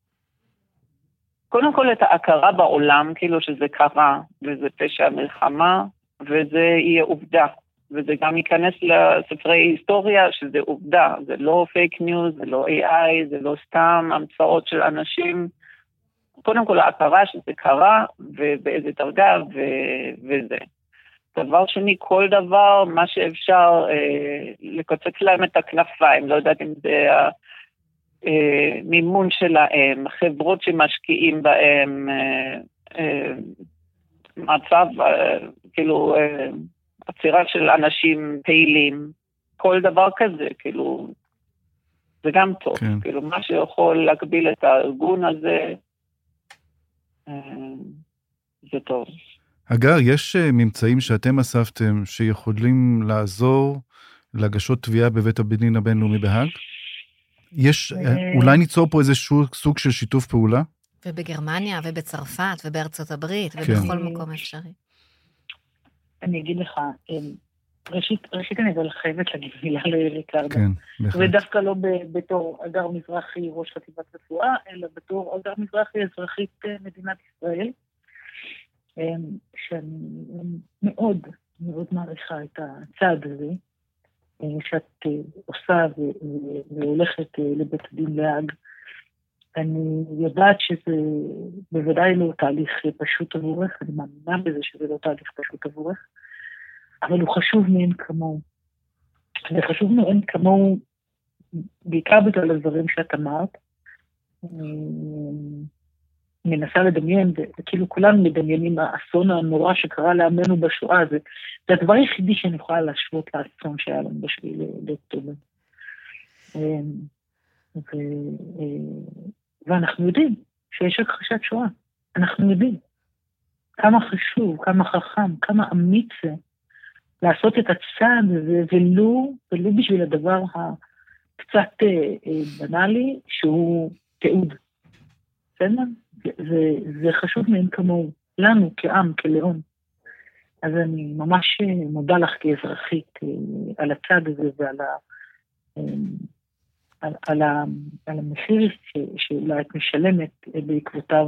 קודם כל את ההכרה בעולם, כאילו שזה קרה, וזה פשע מלחמה, וזה יהיה עובדה, וזה גם ייכנס לספרי היסטוריה, שזה עובדה, זה לא פייק ניוז, זה לא איי איי, זה לא סתם המצאות של אנשים, קודם כל ההכרה שזה קרה, ובאיזה דרגה, ו- וזה. דבר שני, כל דבר, מה שאפשר, אה, לקוצץ להם את הכנפיים, לא יודעת אם זה ה... מימון שלהם, חברות שמשקיעים בהם, מצב, כאילו, עצירה של אנשים פעילים, כל דבר כזה, כאילו, זה גם טוב, כן. כאילו, מה שיכול להגביל את הארגון הזה, זה טוב. אגב, יש ממצאים שאתם אספתם שיכולים לעזור להגשות תביעה בבית הדין הבינלאומי בהאג? יש, אולי ניצור פה איזשהו סוג של שיתוף פעולה? ובגרמניה, ובצרפת, ובארצות הברית, ובכל מקום אפשרי. אני אגיד לך, ראשית, ראשית אני אבל חייבת להגיד מילה לריקרדו. כן, בהחלט. ודווקא לא בתור אגר מזרחי ראש חטיבת רפואה, אלא בתור אגר מזרחי אזרחית מדינת ישראל, שאני מאוד מאוד מעריכה את הצעד הזה, שאת עושה והולכת לבית הדין להאג. אני יודעת שזה בוודאי לא תהליך פשוט עבורך, אני מאמינה בזה שזה לא תהליך פשוט עבורך, אבל הוא חשוב מאין כמוהו. זה חשוב מאין כמוהו, בעיקר בגלל הדברים שאת אמרת. אני מנסה לדמיין, וכאילו כולנו מדמיינים האסון הנורא שקרה לעמנו בשואה, זה, זה הדבר היחידי שאני יכולה להשוות לאסון שהיה לנו בשביל לאוקטובר. ואנחנו יודעים שיש הכחשת שואה. אנחנו יודעים כמה חשוב, כמה חכם, כמה אמיץ זה לעשות את הצעד הזה, ולא, ולא בשביל הדבר הקצת בנאלי, שהוא תיעוד. בסדר? זה, זה חשוב מאין כמוהו, לנו כעם, כלאום. אז אני ממש מודה לך כאזרחית על הצד הזה ועל ה, על, על, ה, על המחיר שאולי את משלמת בעקבותיו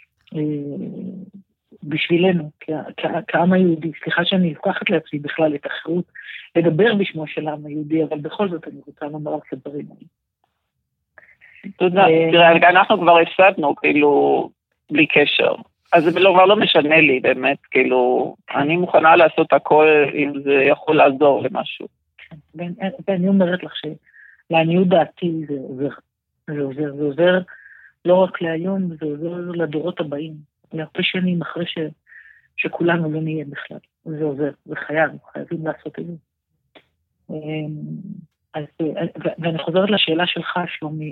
בשבילנו, כעם היהודי. סליחה שאני לוקחת לעצמי בכלל את החירות לדבר בשמו של העם היהודי, אבל בכל זאת אני רוצה לומר לך את הדברים האלה. תודה. תראה, אנחנו כבר הפסדנו, כאילו, בלי קשר. אז זה כבר לא משנה לי, באמת, כאילו, אני מוכנה לעשות הכל אם זה יכול לעזור למשהו. ואני אומרת לך שלעניות דעתי זה עוזר. זה עוזר, זה עוזר לא רק להיום, זה עוזר לדורות הבאים. להרבה שנים אחרי ש, שכולנו לא נהיה בכלל. זה עוזר, זה חייב, חייבים לעשות את זה. אז, ואני חוזרת לשאלה שלך, שלומי,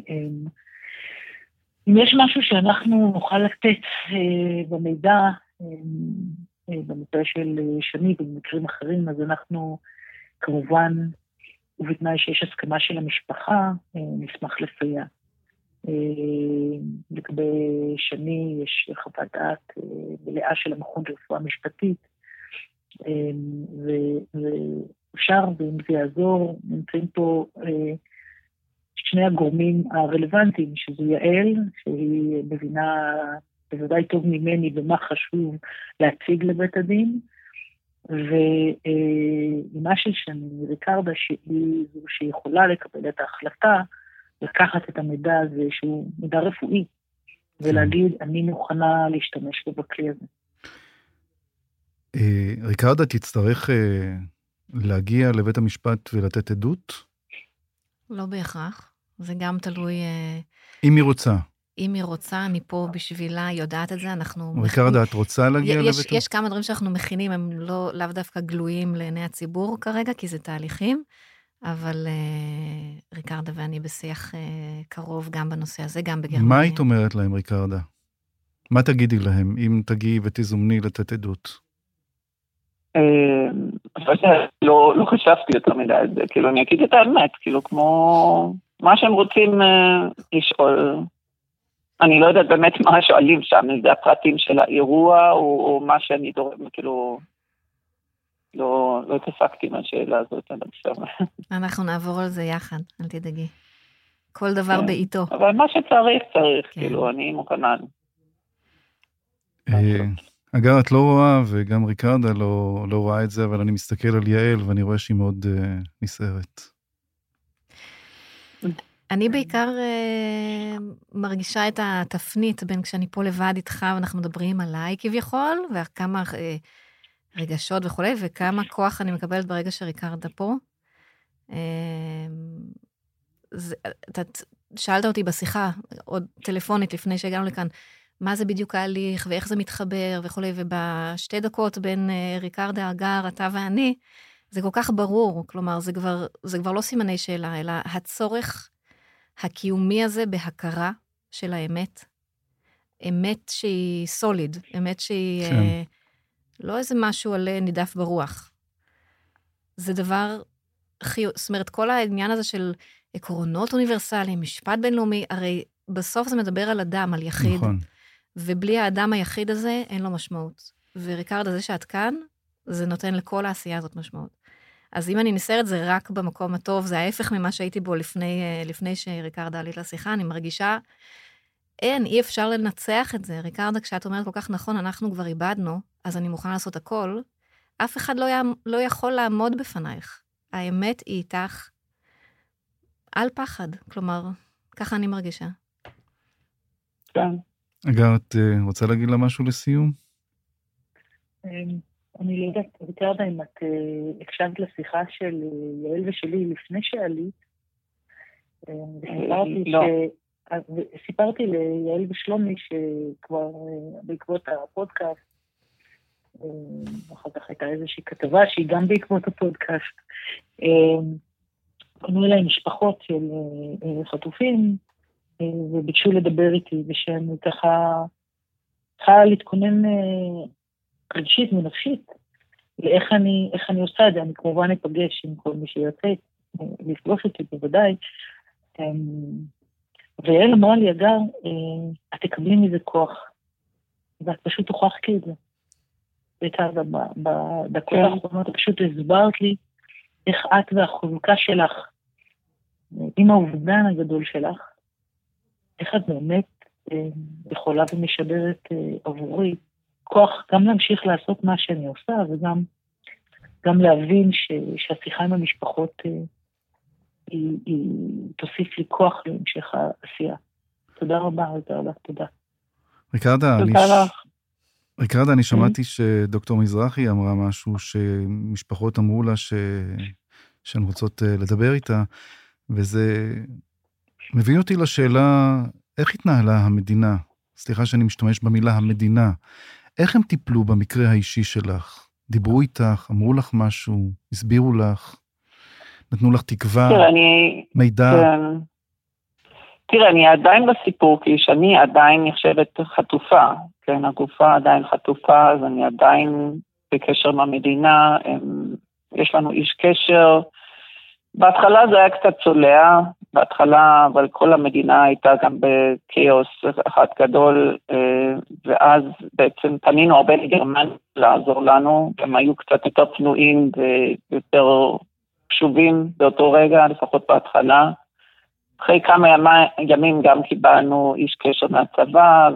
אם יש משהו שאנחנו נוכל לתת במידע, במקרה של שני ובמקרים אחרים, אז אנחנו כמובן, ובתנאי שיש הסכמה של המשפחה, נשמח לסייע. לגבי שני יש חוות דעת מלאה של המכון לרפואה משפטית, ואפשר, ואם זה יעזור, נמצאים פה שני הגורמים הרלוונטיים, שזו יעל, שהיא מבינה בוודאי טוב ממני במה חשוב להציג לבית הדין, ואימה של שני, ריקרדה, שהיא זו שיכולה לקבל את ההחלטה, לקחת את המידע הזה שהוא מידע רפואי, ולהגיד, אני מוכנה להשתמש בו בכלי הזה. ריקרדה, תצטרך להגיע לבית המשפט ולתת עדות? לא בהכרח. זה גם תלוי... אם היא רוצה. אם היא רוצה, אני פה בשבילה, יודעת את זה, אנחנו... ריקרדה, את רוצה להגיע לבית? יש, יש כמה דברים שאנחנו מכינים, הם לא, לאו דווקא גלויים לעיני הציבור כרגע, כי זה תהליכים, אבל uh, ריקרדה ואני בשיח uh, קרוב גם בנושא הזה, גם בגרמניה. מה היית אומרת להם, ריקרדה? מה תגידי להם, אם תגיעי ותזומני לתת עדות? לא, לא חשבתי יותר מדי את זה, כאילו אני אגיד את האמת, כאילו כמו מה שהם רוצים לשאול, אני לא יודעת באמת מה שואלים שם, זה הפרטים של האירוע, או, או מה שאני דורם, כאילו, לא, לא התעסקתי מהשאלה הזאת עד עכשיו. אנחנו נעבור על זה יחד, אל תדאגי. כל דבר כן. בעיתו. אבל מה שצריך, צריך, כן. כאילו, אני מוכנה. אגב, את לא רואה, וגם ריקרדה לא, לא רואה את זה, אבל אני מסתכל על יעל, ואני רואה שהיא מאוד uh, נסערת. אני בעיקר uh, מרגישה את התפנית בין כשאני פה לבד איתך, ואנחנו מדברים עליי כביכול, וכמה uh, רגשות וכו', וכמה כוח אני מקבלת ברגע שריקרדה פה. Uh, זה, אתה שאלת אותי בשיחה, עוד טלפונית לפני שהגענו לכאן, מה זה בדיוק ההליך, ואיך זה מתחבר, וכו', ובשתי דקות בין uh, ריקרדה, אגר, אתה ואני, זה כל כך ברור, כלומר, זה כבר, זה כבר לא סימני שאלה, אלא הצורך הקיומי הזה בהכרה של האמת, אמת שהיא סוליד, אמת שהיא כן. uh, לא איזה משהו עלה נידף ברוח. זה דבר חיו, זאת אומרת, כל העניין הזה של עקרונות אוניברסליים, משפט בינלאומי, הרי בסוף זה מדבר על אדם, על יחיד, נכון. ובלי האדם היחיד הזה, אין לו משמעות. וריקרדה, זה שאת כאן, זה נותן לכל העשייה הזאת משמעות. אז אם אני נסערת, זה רק במקום הטוב, זה ההפך ממה שהייתי בו לפני, לפני שריקרדה עלית לשיחה, אני מרגישה, אין, אי אפשר לנצח את זה. ריקרדה, כשאת אומרת כל כך נכון, אנחנו כבר איבדנו, אז אני מוכנה לעשות הכל, אף אחד לא, לא יכול לעמוד בפנייך. האמת היא איתך על פחד, כלומר, ככה אני מרגישה. כן. אגב, את רוצה להגיד לה משהו לסיום? אני לא יודעת, ריקרדה, אם את הקשבת לשיחה של יעל ושלי לפני שעלית, סיפרתי ליעל ושלומי שכבר בעקבות הפודקאסט, אחר כך הייתה איזושהי כתבה שהיא גם בעקבות הפודקאסט, פנו אליי משפחות של חטופים, וביקשו לדבר איתי, ושאני ככה צריכה להתכונן רגשית ונפשית, לאיך אני, איך אני עושה את זה. אני כמובן אפגש עם כל מי שיוצא, לפגוש אותי בוודאי. ואל אמרה לי, אגר, את תקבלי מזה כוח, ואת פשוט הוכחתי את זה. בעיקר בדקות האחרונות, פשוט הסברת לי איך את והחוזקה שלך, עם האובדן הגדול שלך, איך את באמת יכולה ומשדרת עבורי כוח גם להמשיך לעשות מה שאני עושה, וגם גם להבין ש, שהשיחה עם המשפחות היא, היא תוסיף לי כוח להמשך העשייה. תודה רבה, ריקרדה, תודה. ריקרדה, אני, ריקרדה, אני שמעתי שדוקטור מזרחי אמרה משהו, שמשפחות אמרו לה ש... שהן רוצות לדבר איתה, וזה מביא אותי לשאלה, איך התנהלה המדינה סליחה שאני משתמש במילה המדינה, איך הם טיפלו במקרה האישי שלך? דיברו איתך, אמרו לך משהו, הסבירו לך, נתנו לך תקווה, תראה, אני, מידע? כן. תראה, אני עדיין בסיפור, כי שאני עדיין נחשבת חטופה, כן, הגופה עדיין חטופה, אז אני עדיין בקשר עם המדינה, הם, יש לנו איש קשר, בהתחלה זה היה קצת צולע, בהתחלה, אבל כל המדינה הייתה גם בקאוס אחד גדול, ואז בעצם פנינו הרבה לגרמניה לעזור לנו, הם היו קצת יותר פנויים ויותר קשובים באותו רגע, לפחות בהתחלה. אחרי כמה ימים גם קיבלנו איש קשר מהצבא,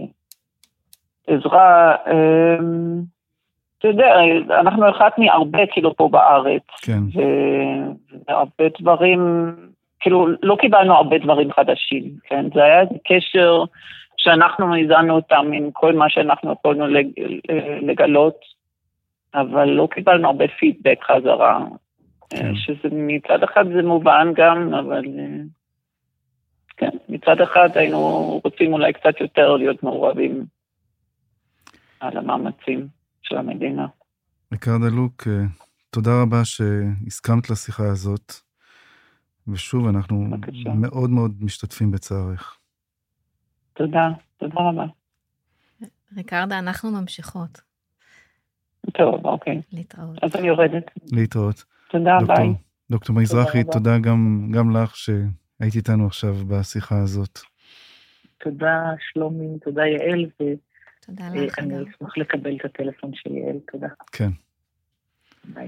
ועזרה, אתה יודע, אנחנו החלטנו הרבה כאילו פה בארץ, כן. והרבה דברים, כאילו לא קיבלנו הרבה דברים חדשים, כן, זה היה קשר שאנחנו הזענו אותם עם כל מה שאנחנו יכולנו לגלות, אבל לא קיבלנו הרבה פידבק חזרה, כן. שזה מצד אחד זה מובן גם, אבל כן, מצד אחד היינו רוצים אולי קצת יותר להיות מעורבים על המאמצים של המדינה. ריקרדה לוק, תודה רבה שהסכמת לשיחה הזאת, ושוב אנחנו בבקשה. מאוד מאוד משתתפים בצערך. תודה, תודה רבה. ריקרדה, אנחנו ממשיכות. טוב, אוקיי. להתראות. אז אני יורדת. להתראות. תודה, דוקטור, ביי. דוקטור מזרחי, תודה, תודה גם, גם לך שהיית איתנו עכשיו בשיחה הזאת. תודה שלומי, תודה יעל, תודה לך. אני אשמח לקבל את הטלפון של יעל, תודה. כן. ביי.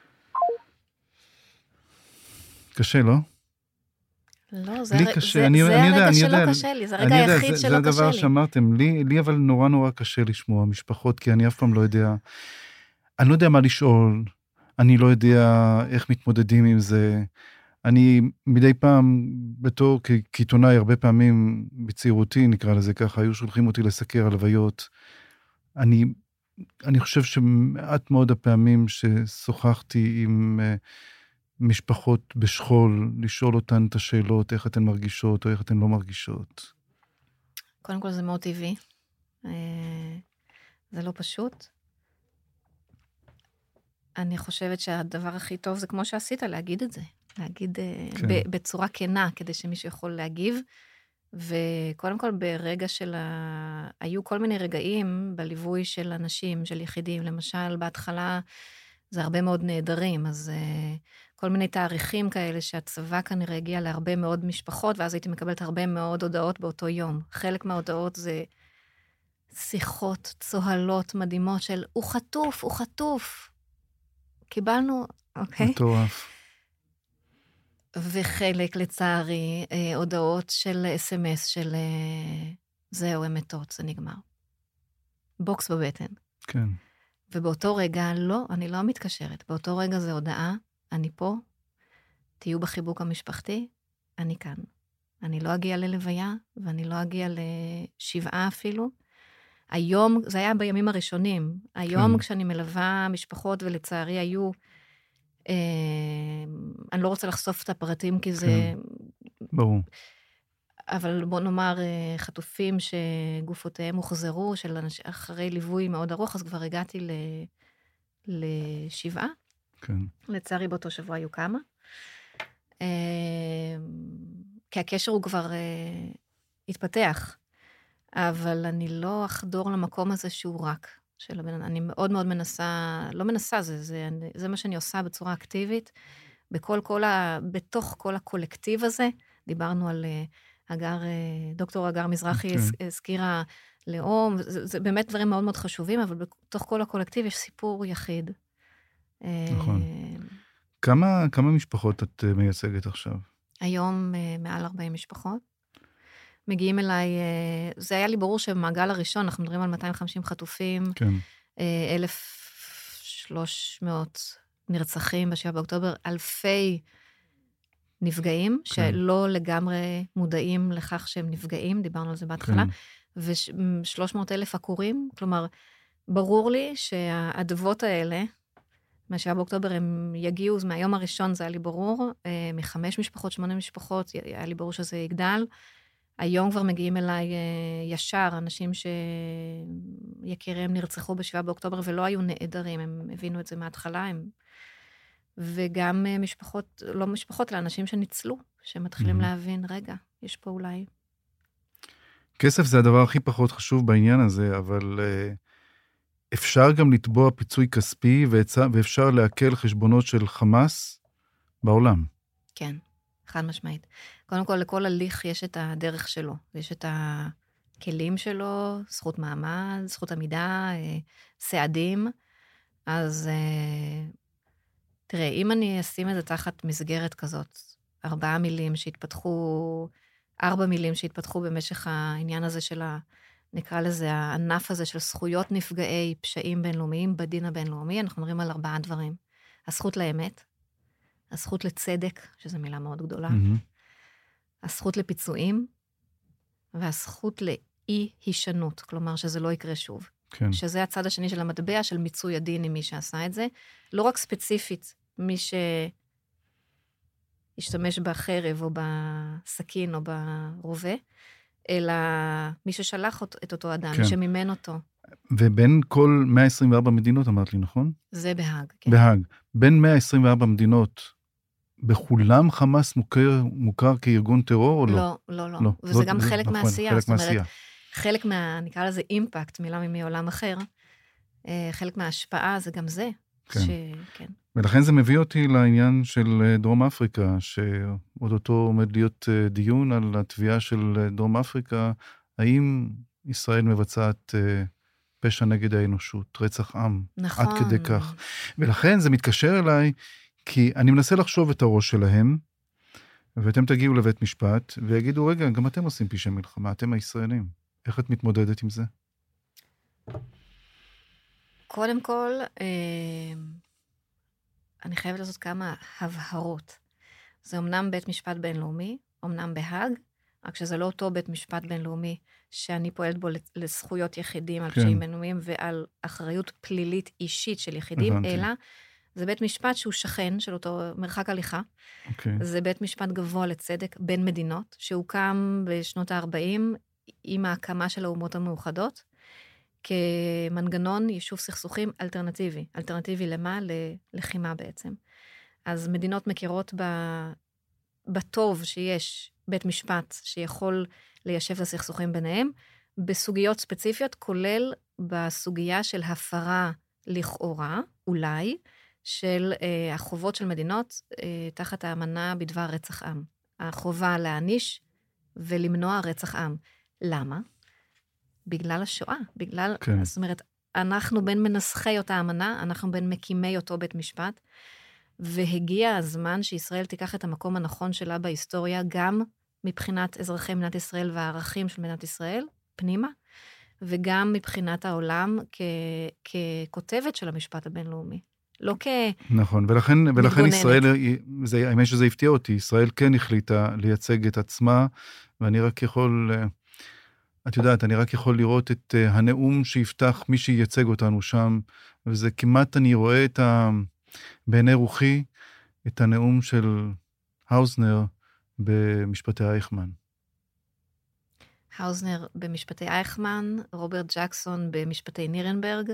קשה, לא? לא, זה, לי הר... קשה. זה, אני, זה אני הרגע יודע, שלא יודע, קשה לי, זה הרגע יודע, היחיד זה, שלא זה קשה לי. זה הדבר שאמרתם, לי, לי אבל נורא נורא קשה לשמוע משפחות, כי אני אף פעם לא יודע, אני לא יודע מה לשאול, אני לא יודע איך מתמודדים עם זה, אני מדי פעם, בתור כעיתונאי, הרבה פעמים בצעירותי, נקרא לזה ככה, היו שולחים אותי לסקר הלוויות, אני, אני חושב שמעט מאוד הפעמים ששוחחתי עם משפחות בשכול, לשאול אותן את השאלות, איך אתן מרגישות או איך אתן לא מרגישות. קודם כל זה מאוד טבעי. זה לא פשוט. אני חושבת שהדבר הכי טוב זה כמו שעשית, להגיד את זה. להגיד כן. בצורה כנה, כדי שמישהו יכול להגיב. וקודם כל ברגע של ה... היו כל מיני רגעים בליווי של אנשים, של יחידים. למשל, בהתחלה זה הרבה מאוד נהדרים, אז כל מיני תאריכים כאלה שהצבא כנראה הגיע להרבה מאוד משפחות, ואז הייתי מקבלת הרבה מאוד הודעות באותו יום. חלק מההודעות זה שיחות צוהלות מדהימות של, הוא חטוף, הוא חטוף. קיבלנו, אוקיי? מטורף. וחלק, לצערי, הודעות של אס אם אס של זהו, הם מתות, זה נגמר. בוקס בבטן. כן. ובאותו רגע, לא, אני לא מתקשרת. באותו רגע זה הודעה, אני פה, תהיו בחיבוק המשפחתי, אני כאן. אני לא אגיע ללוויה, ואני לא אגיע לשבעה אפילו. היום, זה היה בימים הראשונים, היום כן. כשאני מלווה משפחות, ולצערי היו, אה, אני לא רוצה לחשוף את הפרטים, כי זה... כן. ברור. אבל בוא נאמר, חטופים שגופותיהם הוחזרו, של אנש... אחרי ליווי מאוד ארוך, אז כבר הגעתי ל... לשבעה. כן. לצערי באותו שבוע היו כמה. כי הקשר הוא כבר התפתח, אבל אני לא אחדור למקום הזה שהוא רק של הבן. אני מאוד מאוד מנסה, לא מנסה, זה, זה, זה מה שאני עושה בצורה אקטיבית, בכל, כל ה, בתוך כל הקולקטיב הזה, דיברנו על אגר, דוקטור אגר מזרחי okay. הזכירה לאום, זה, זה באמת דברים מאוד מאוד חשובים, אבל בתוך כל הקולקטיב יש סיפור יחיד. נכון. כמה, כמה משפחות את מייצגת עכשיו? היום מעל ארבעים משפחות. מגיעים אליי, זה היה לי ברור שבמעגל הראשון, אנחנו מדברים על מאתיים וחמישים חטופים, כן. אלף ושלוש מאות נרצחים בשבעה באוקטובר, אלפי נפגעים, כן. שלא לגמרי מודעים לכך שהם נפגעים, דיברנו על זה בהתחלה, כן. ו-שלוש מאות אלף עקורים, כלומר, ברור לי שהאדוות האלה, מהשבעה באוקטובר הם יגיעו, מהיום הראשון זה היה לי ברור, מחמש משפחות, שמונה משפחות, היה לי ברור שזה יגדל, היום כבר מגיעים אליי ישר, אנשים שיקיריהם נרצחו בשבעה באוקטובר ולא היו נעדרים, הם הבינו את זה מההתחלה, הם... וגם משפחות, לא משפחות, לאנשים שניצלו, שמתחילים mm-hmm. להבין, רגע, יש פה אולי... כסף זה הדבר הכי פחות חשוב בעניין הזה, אבל אפשר גם לתבוע פיצוי כספי, ואפשר להקל חשבונות של חמאס בעולם. כן, חד משמעית. קודם כל, לכל הליך יש את הדרך שלו, יש את הכלים שלו, זכות מעמד, זכות עמידה, סעדים, אז תראה, אם אני אשים את זה תחת מסגרת כזאת, ארבעה מילים שהתפתחו, ארבע מילים שהתפתחו במשך העניין הזה של ה... נקרא לזה, הענף הזה של זכויות נפגעי פשעים בינלאומיים בדין הבינלאומי, אנחנו מדברים על ארבעה דברים. הזכות לאמת, הזכות לצדק, שזו מילה מאוד גדולה, mm-hmm. הזכות לפיצויים, והזכות לאי-הישנות, כלומר שזה לא יקרה שוב. כן. שזה הצד השני של המטבע, של מיצוי הדין עם מי שעשה את זה. לא רק ספציפית, מי שהשתמש בחרב או בסכין או ברובה, אלא מי ששלח את אותו אדם, כן. מי שמימן אותו. ובין כל מאה עשרים וארבע מדינות, אמרת לי, נכון? זה בהאג, כן. בהאג. בין מאה עשרים וארבע מדינות, בכולם חמאס מוכר, מוכר כארגון טרור או לא? לא, לא, לא. לא. וזה זאת, גם חלק נכון, מהעשייה. חלק מהעשייה. זאת אומרת, חלק מה, נקרא לזה אימפקט, מילה מעולם אחר, חלק מההשפעה זה גם זה. כן. ש... כן. ולכן זה מביא אותי לעניין של דרום אפריקה, שעוד אותו עומד להיות דיון על התביעה של דרום אפריקה, האם ישראל מבצעת פשע נגד האנושות, רצח עם, נכון. עד כדי כך. ולכן זה מתקשר אליי, כי אני מנסה לחשוב את הראש שלהם, ואתם תגיעו לבית משפט, ויגידו, רגע, גם אתם עושים פשעי מלחמה, אתם הישראלים. איך את מתמודדת עם זה? קודם כל, אני חייבת לעשות כמה הבהרות. זה אמנם בית משפט בינלאומי, אמנם בהאג, רק שזה לא אותו בית משפט בינלאומי, שאני פועלת בו לזכויות יחידים על פשעים בינלאומיים, ועל אחריות פלילית אישית של יחידים, אלא זה בית משפט שהוא שכן של אותו מרחק הליכה. זה בית משפט גבוה לצדק בין מדינות, שהוקם בשנות ה-ארבעים עם ההקמה של האומות המאוחדות, כמנגנון יישוב סכסוכים אלטרנטיבי. אלטרנטיבי למה? ללחימה בעצם. אז מדינות מכירות בטוב שיש בית משפט שיכול ליישב את הסכסוכים ביניהם, בסוגיות ספציפיות, כולל בסוגיה של הפרה לכאורה, אולי, של אה, החובות של מדינות אה, תחת האמנה בדבר רצח עם. החובה להעניש ולמנוע רצח עם. למה? בגלל השואה, בגלל, כן. זאת אומרת, אנחנו בין מנסחי אותה אמנה, אנחנו בין מקימי אותו בית משפט, והגיע הזמן שישראל תיקח את המקום הנכון שלה בהיסטוריה, גם מבחינת אזרחי מדינת ישראל והערכים של מדינת ישראל, פנימה, וגם מבחינת העולם כ- ככותבת של המשפט הבינלאומי. לא כ... נכון, ולכן, ולכן ישראל, זה, האמת שזה הפתיע אותי, ישראל כן החליטה לייצג את עצמה, ואני רק יכול... את יודעת, אני רק יכול לראות את uh, הנאום שיפתח מי שייצג אותנו שם, וזה כמעט אני רואה את ה... בעיני רוחי, את הנאום של האוזנר במשפטי אייכמן. האוזנר במשפטי אייכמן, רוברט ג'קסון במשפטי נירנברג.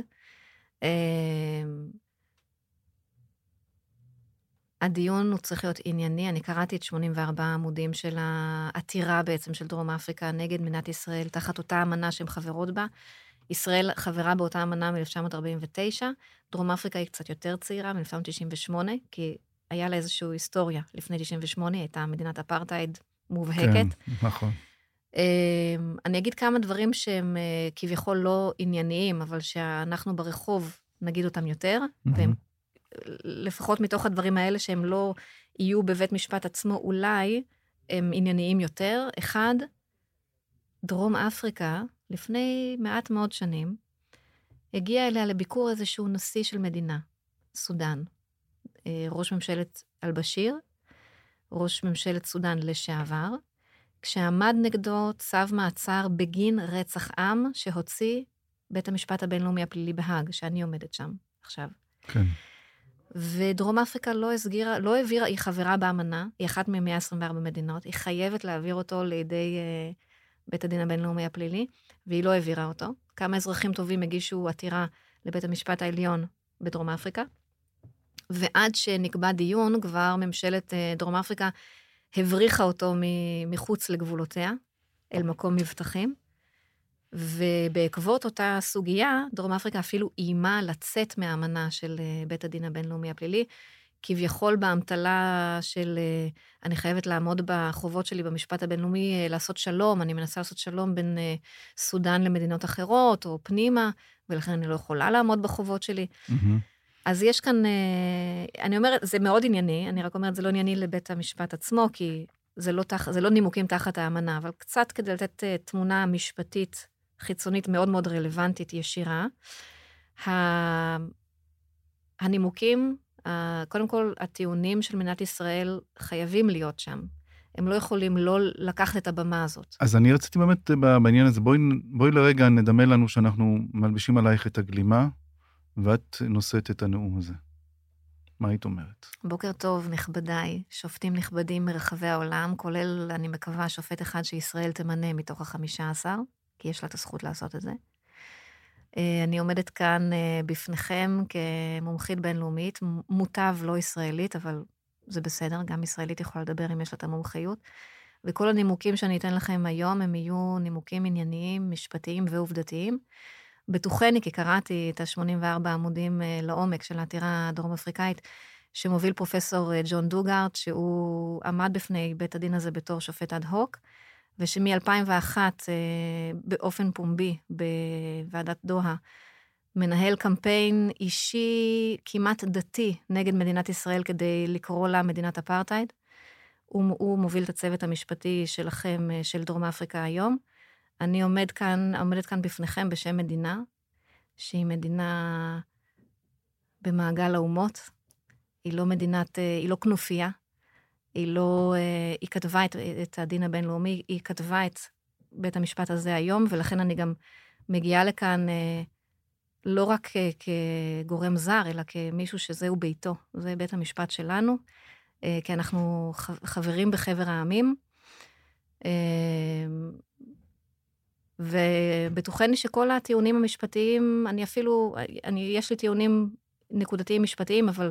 הדיון הוא צריך להיות ענייני, אני קראתי את שמונים וארבעה עמודים של העתירה בעצם של דרום אפריקה נגד מדינת ישראל, תחת אותה אמנה שהן חברות בה. ישראל חברה באותה אמנה מ-אלף תשע מאות ארבעים ותשע, דרום אפריקה היא קצת יותר צעירה, מ-אלף תשע מאות תשעים ושמונה, כי היה לה איזושהי היסטוריה לפני תשעים ושמונה, הייתה מדינת אפרטהייד מובהקת. כן, נכון. אני אגיד כמה דברים שהם כביכול לא ענייניים, אבל שאנחנו ברחוב נגיד אותם יותר, והם לפחות מתוך הדברים האלה שהם לא יהיו בבית משפט עצמו, אולי הם ענייניים יותר. אחד, דרום אפריקה, לפני מעט מאוד שנים, הגיע אליה לביקור איזשהו נשיא של מדינה, סודן, ראש ממשלת אל-בשיר, ראש ממשלת סודן לשעבר, כשעמד נגדו צו מעצר בגין רצח עם שהוציא בית המשפט הבינלאומי הפלילי בהאג, שאני עומדת שם עכשיו. כן. ודרום אפריקה לא הסגירה, לא העבירה, היא חברה באמנה, היא אחת מ-מאה עשרים וארבע מדינות, היא חייבת להעביר אותו לידי uh, בית הדין הבינלאומי הפלילי, והיא לא העבירה אותו. כמה אזרחים טובים הגישו עתירה לבית המשפט העליון בדרום אפריקה, ועד שנקבע דיון, כבר ממשלת דרום אפריקה הבריחה אותו מחוץ לגבולותיה, אל מקום מבטחים, ובעקבות אותה סוגיה, דרום אפריקה אפילו איימה לצאת מהאמנה של בית הדין הבינלאומי הפלילי, כביכול באמתלה של, אני חייבת לעמוד בחובות שלי במשפט הבינלאומי, לעשות שלום, אני מנסה לעשות שלום בין סודן למדינות אחרות, או פנימה, ולכן אני לא יכולה לעמוד בחובות שלי. Mm-hmm. אז יש כאן, אני אומרת, זה מאוד ענייני, אני רק אומרת, זה לא ענייני לבית המשפט עצמו, כי זה לא, תח, זה לא נימוקים תחת האמנה, אבל קצת כדי לתת תמונה משפטית חיצונית מאוד מאוד רלוונטית, ישירה. הנימוקים, קודם כל, הטיעונים של מדינת ישראל חייבים להיות שם. הם לא יכולים לא לקחת את הבמה הזאת. אז אני רציתי באמת בעניין הזה, בואי, בואי לרגע נדמה לנו שאנחנו מלבישים עלייך את הגלימה, ואת נושאת את הנאום הזה. מה היית אומרת? בוקר טוב, נכבדיי, שופטים נכבדים מרחבי העולם, כולל, אני מקווה, שופט אחד שישראל תמנה מתוך החמישה עשר, כי יש לה את הזכות לעשות את זה. אני עומדת כאן בפניכם כמומחית בינלאומית, מוטב לא ישראלית, אבל זה בסדר, גם ישראלית יכולה לדבר אם יש לה את המומחיות, וכל הנימוקים שאני אתן לכם היום, הם יהיו נימוקים ענייניים, משפטיים ועובדתיים. בטוחני, כי קראתי את ה-שמונים וארבעה עמודים לעומק של העתירה הדרום-אפריקאית, שמוביל פרופסור ג'ון דוגארד, שהוא עמד בפני בית הדין הזה בתור שופט אד הוק, ושמ-אלפיים ואחת באופן פומבי בוועדת דוחה, מנהל קמפיין אישי כמעט דתי נגד מדינת ישראל כדי לקרוא לה מדינת אפרטהייד. הוא, הוא מוביל את הצוות המשפטי שלכם, של דרום אפריקה היום. אני עומד כאן, עומדת כאן בפניכם בשם מדינה, שהיא מדינה במעגל האומות. היא לא מדינת, היא לא כנופיה. היא לא, היא כתבה את, את הדין הבינלאומי, היא כתבה את בית המשפט הזה היום, ולכן אני גם מגיעה לכאן לא רק כגורם זר, אלא כמישהו שזהו ביתו. זה בית המשפט שלנו, כי אנחנו חברים בחבר העמים, ובטוחני שכל הטיעונים המשפטיים, אני אפילו, אני, יש לי טיעונים נקודתיים משפטיים, אבל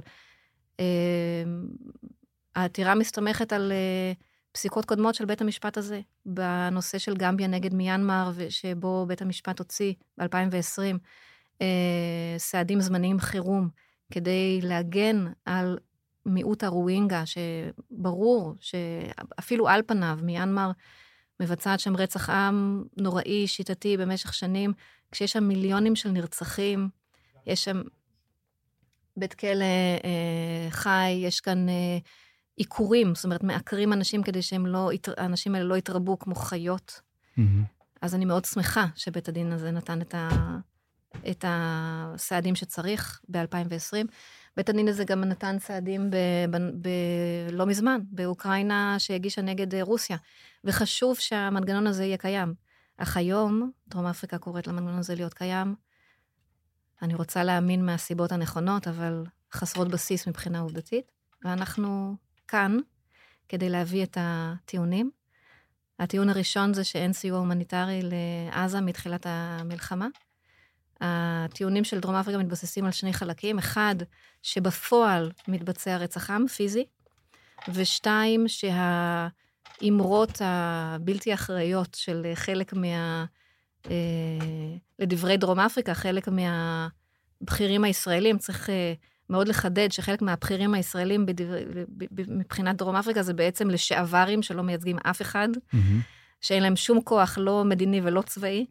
העתירה מסתמכת על פסיקות קודמות של בית המשפט הזה, בנושא של גמביה נגד מיינמר, שבו בית המשפט הוציא ב-אלפיים ועשרים סעדים זמניים חירום, כדי להגן על מיעוט הרואינגה, שברור שאפילו על פניו מיינמר מבצעת שם רצח עם נוראי, שיטתי במשך שנים, כשיש שם מיליונים של נרצחים, יש שם בית כלא חי, יש כאן עיקורים, זאת אומרת, מעקרים אנשים כדי שהם לא, האנשים האלה לא יתרבו כמו חיות. Mm-hmm. אז אני מאוד שמחה שבית הדין הזה נתן את, ה, את הסעדים שצריך ב-אלפיים ועשרים. בית הדין הזה גם נתן סעדים ב, ב, ב, לא מזמן, באוקראינה שהגישה נגד רוסיה. וחשוב שהמנגנון הזה יהיה קיים. אך היום, דרום אפריקה קוראת למנגנון הזה להיות קיים. אני רוצה להאמין מהסיבות הנכונות, אבל חסרות בסיס מבחינה עובדתית. ואנחנו כאן כדי להביא את הטיעונים. הטיעון הראשון זה שאין סיוע הומניטרי לעזה מתחילת המלחמה. הטיעונים של דרום אפריקה מתבססים על שני חלקים. אחד, שבפועל מתבצע רצח עם פיזי, ושתיים, שהאמרות הבלתי אחראיות של חלק מה... לדברי דרום אפריקה, חלק מהבחירים הישראלים, צריך מאוד לחדד שחלק מהבחירים הישראלים בדבר, מבחינת דרום אפריקה זה בעצם לשעברים שלא מייצגים אף אחד, mm-hmm. שאין להם שום כוח, לא מדיני ולא צבאי,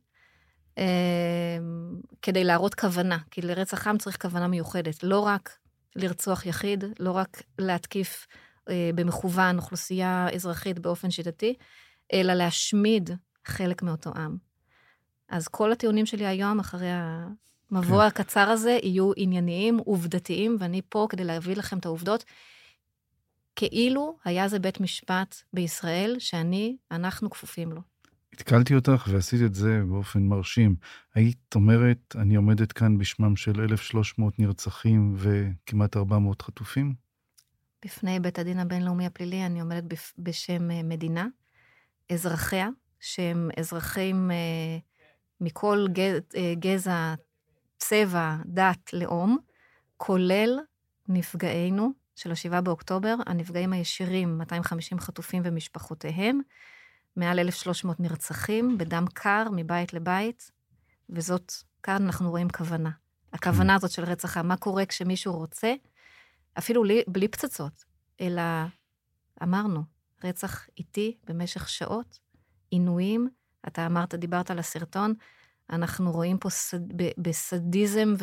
כדי להראות כוונה, כי לרצח עם צריך כוונה מיוחדת, לא רק לרצוח יחיד, לא רק להתקיף במכוון אוכלוסייה אזרחית באופן שיטתי, אלא להשמיד חלק מאותו עם. אז כל הטיעונים שלי היום, אחרי המבוא הקצר הזה, יהיו ענייניים, עובדתיים, ואני פה כדי להביא לכם את העובדות, כאילו היה זה בית משפט בישראל, שאני, אנחנו כפופים לו. התקלתי אותך ועשית את זה באופן מרשים. היית אומרת, אני עומדת כאן בשמם של אלף ושלוש מאות נרצחים וכמעט ארבע מאות חטופים? בפני בית הדין הבינלאומי הפלילי, אני עומדת בשם מדינה, אזרחיה, שהם אזרחים אה, מכל גזע, צבע, דת, לאום, כולל נפגעינו של השבעה באוקטובר, הנפגעים הישירים, מאתיים וחמישים חטופים ומשפחותיהם, מעל אלף ושלוש מאות נרצחים, בדם קר, מבית לבית, וזאת, כאן אנחנו רואים כוונה. הכוונה הזאת של רצח, מה קורה כשמישהו רוצה, אפילו בלי פצצות, אלא אמרנו, רצח איטי במשך שעות, עינויים, אתה אמרת, דיברת על הסרטון, אנחנו רואים פה סד, ב, בסדיזם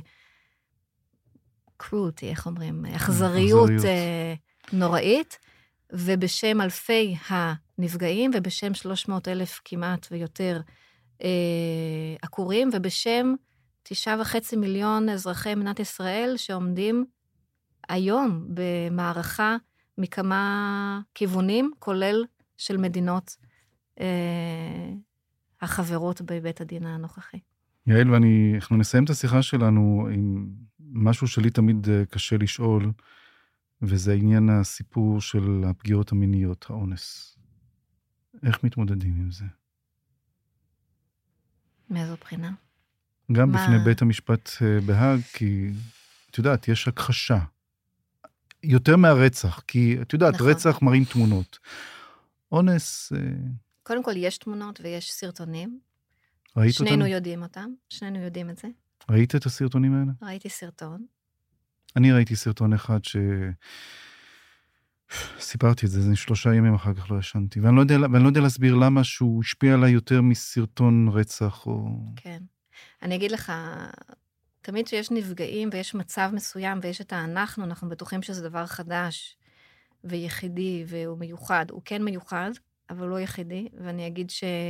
ובקרוטי, איך אומרים, אכזריות נוראית, ובשם אלפי הנפגעים, ובשם שלוש מאות אלף כמעט ויותר עקורים, ובשם תשעה וחצי מיליון אזרחי מדינת ישראל, שעומדים היום במערכה מכמה כיוונים, כולל של מדינות אה, החברות בבית הדין הנוכחי. יעל, ואני, אנחנו נסיים את השיחה שלנו עם משהו שלי תמיד קשה לשאול, וזה עניין הסיפור של הפגיעות המיניות, האונס. איך מתמודדים עם זה? מאיזו בחינה? גם מה... בפני בית המשפט בהאג, כי, את יודעת, יש הכחשה. יותר מהרצח, כי, את יודעת, נכון. רצח מראים תמונות. אונס... קודם כל, יש תמונות ויש סרטונים. ראית שנינו אותם? יודעים אותם, שנינו יודעים את זה. ראית את הסרטונים האלה? ראיתי סרטון. אני ראיתי סרטון אחד ש... סיפרתי את זה, זה שלושה ימים אחר כך לא ישנתי, ואני לא יודע, ואני לא יודע להסביר למה שהוא השפיע עליי יותר מסרטון רצח או... כן. אני אגיד לך, תמיד שיש נפגעים ויש מצב מסוים ויש את האנחנו, אנחנו בטוחים שזה דבר חדש ויחידי והוא מיוחד. הוא כן מיוחד, אבל לא יחידי, ואני אגיד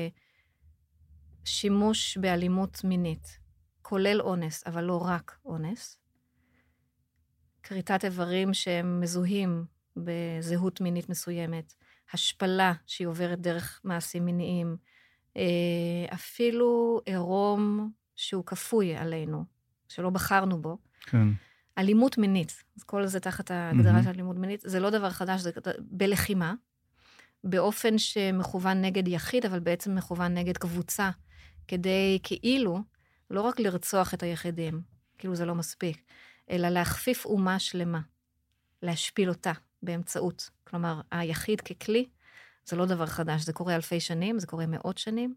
ששימוש באלימות מינית, כולל אונס, אבל לא רק אונס, כריתת איברים שהם מזוהים בזהות מינית מסוימת, השפלה שהיא עוברת דרך מעשים מיניים, אפילו עירום שהוא כפוי עלינו, שלא בחרנו בו. כן. אלימות מינית, אז כל זה תחת ההגדרה mm-hmm. של אלימות מינית, זה לא דבר חדש, זה בלחימה, באופן שמכוון נגד יחיד, אבל בעצם מכוון נגד קבוצה, כדי כאילו, לא רק לרצוח את היחידים, כאילו זה לא מספיק, אלא להכפיף אומה שלמה, להשפיל אותה באמצעות. כלומר, היחיד ככלי, זה לא דבר חדש, זה קורה אלפי שנים, זה קורה מאות שנים,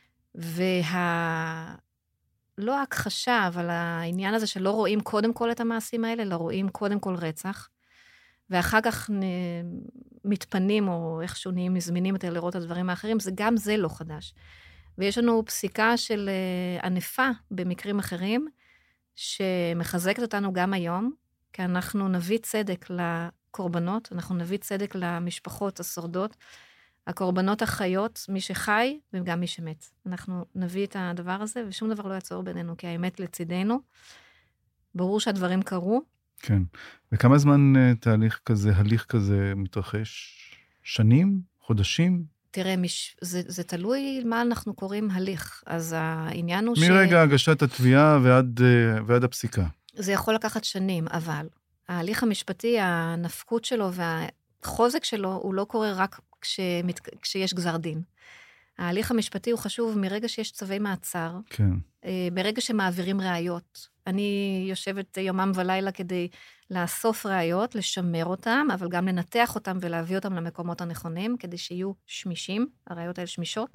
וה... לא הכחשה, אבל העניין הזה שלא רואים קודם כל את המעשים האלה, אלא רואים קודם כל רצח, ואחר כך מתפנים, או איכשהו נהיים מזמינים יותר לראות את הדברים האחרים, זה גם זה לא חדש. ויש לנו פסיקה של ענפה במקרים אחרים, שמחזקת אותנו גם היום, כי אנחנו נביא צדק לקורבנות, אנחנו נביא צדק למשפחות השורדות, הקורבנות החיות, מי שחי וגם מי שמת. אנחנו נביא את הדבר הזה, ושום דבר לא יעצור בינינו, כי האמת לצידנו. ברור שהדברים קרו. כן. וכמה זמן תהליך כזה, הליך כזה מתרחש? שנים? חודשים? תראה, מש... זה, זה תלוי מה אנחנו קוראים הליך. אז העניין הוא מרגע ש... מרגע הגשת התביעה ועד, ועד הפסיקה. זה יכול לקחת שנים, אבל ההליך המשפטי, הנפקות שלו והחוזק שלו, הוא לא קורה רק כשמת... כשיש גזר דין. ההליך המשפטי הוא חשוב מרגע שיש צווי מעצר, כן. ברגע שמעבירים ראיות. אני יושבת יומם ולילה כדי לאסוף ראיות, לשמר אותם, אבל גם לנתח אותם ולהביא אותם למקומות הנכונים, כדי שיהיו שמישים, הראיות האלה שמישות,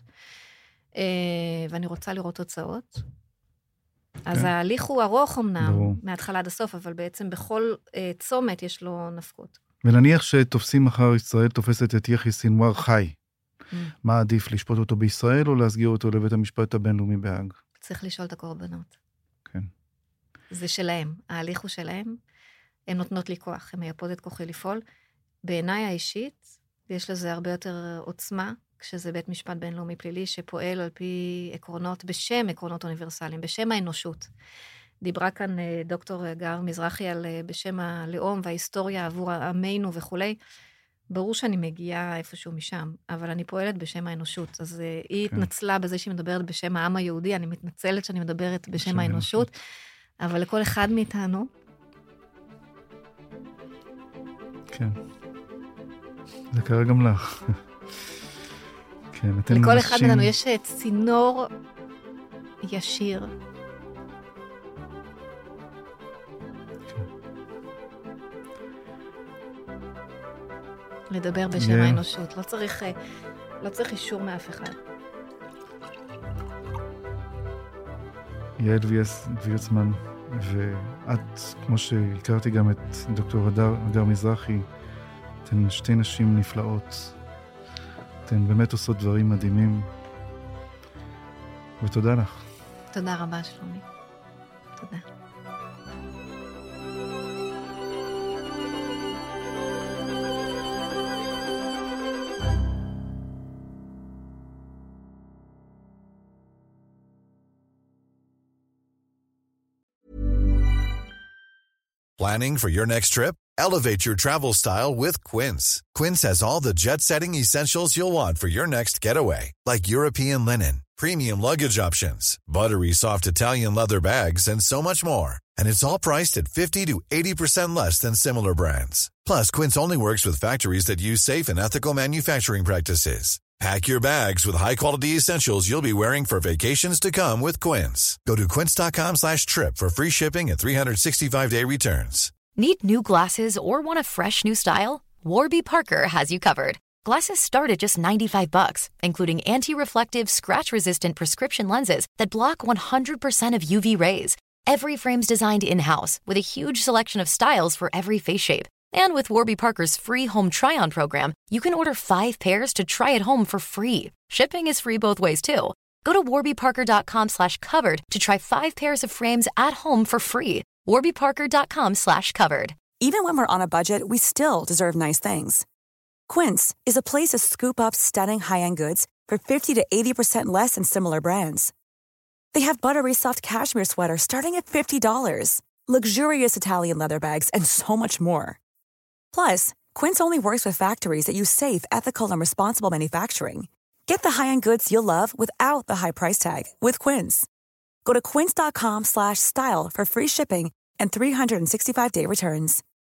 ואני רוצה לראות תוצאות. אז כן. ההליך הוא ארוך אמנם, ברור. מההתחלה עד הסוף, אבל בעצם בכל צומת יש לו נפקות. ונניח שתופסים אחר ישראל, תופסת את יחיא סינואר חי. Mm. מה עדיף, לשפוט אותו בישראל, או להסגיר אותו לבית המשפט הבינלאומי בהאג? צריך לשאול את הקורבנות. כן. זה שלהם, ההליך הוא שלהם, הן נותנות לי כוח, הן מייפות את כוחי לפעול. בעיניי האישית, יש לזה הרבה יותר עוצמה, כשזה בית משפט בינלאומי פלילי, שפועל על פי עקרונות, בשם עקרונות אוניברסליים, בשם האנושות. דיברה כאן דוקטור גר מזרחי על בשם הלאום וההיסטוריה עבור עמנו וכולי. ברור שאני מגיעה איפשהו משם, אבל אני פועלת בשם האנושות. אז היא כן. התנצלה בזה שהיא מדברת בשם העם היהודי, אני מתנצלת שאני מדברת בשם האנושות, אבל לכל אחד מאיתנו... כן. זה קרה גם לך. כן. כן, אתם לכל נשים... אחד מאיתנו יש צינור ישיר. לדבר בשם Yeah. האנושות. לא צריך, לא צריך אישור מאף אחד. יעל וירצמן, ואת, כמו שהכרתי גם את דוקטור הדר, הדר מזרחי, אתן שתי נשים נפלאות. אתן באמת עושות דברים מדהימים. ותודה לך. תודה רבה, שלומי. תודה. Planning for your next trip? Elevate your travel style with Quince. Quince has all the jet-setting essentials you'll want for your next getaway, like European linen, premium luggage options, buttery soft Italian leather bags, and so much more. And it's all priced at fifty to eighty percent less than similar brands. Plus, Quince only works with factories that use safe and ethical manufacturing practices. Pack your bags with high-quality essentials you'll be wearing for vacations to come with Quince. Go to quince.com slash trip for free shipping and three sixty-five day returns. Need new glasses or want a fresh new style? Warby Parker has you covered. Glasses start at just ninety-five bucks, including anti-reflective, scratch-resistant prescription lenses that block one hundred percent of U V rays. Every frame's designed in-house with a huge selection of styles for every face shape. And with Warby Parker's free home try-on program, you can order five pairs to try at home for free. Shipping is free both ways, too. Go to warbyparker.com slash covered to try five pairs of frames at home for free. warbyparker.com slash covered. Even when we're on a budget, we still deserve nice things. Quince is a place to scoop up stunning high-end goods for fifty to eighty percent less than similar brands. They have buttery soft cashmere sweaters starting at fifty dollars, luxurious Italian leather bags, and so much more. Plus, Quince only works with factories that use safe, ethical, and responsible manufacturing. Get the high-end goods you'll love without the high price tag with Quince. Go to quince.com slash style for free shipping and three sixty-five day returns.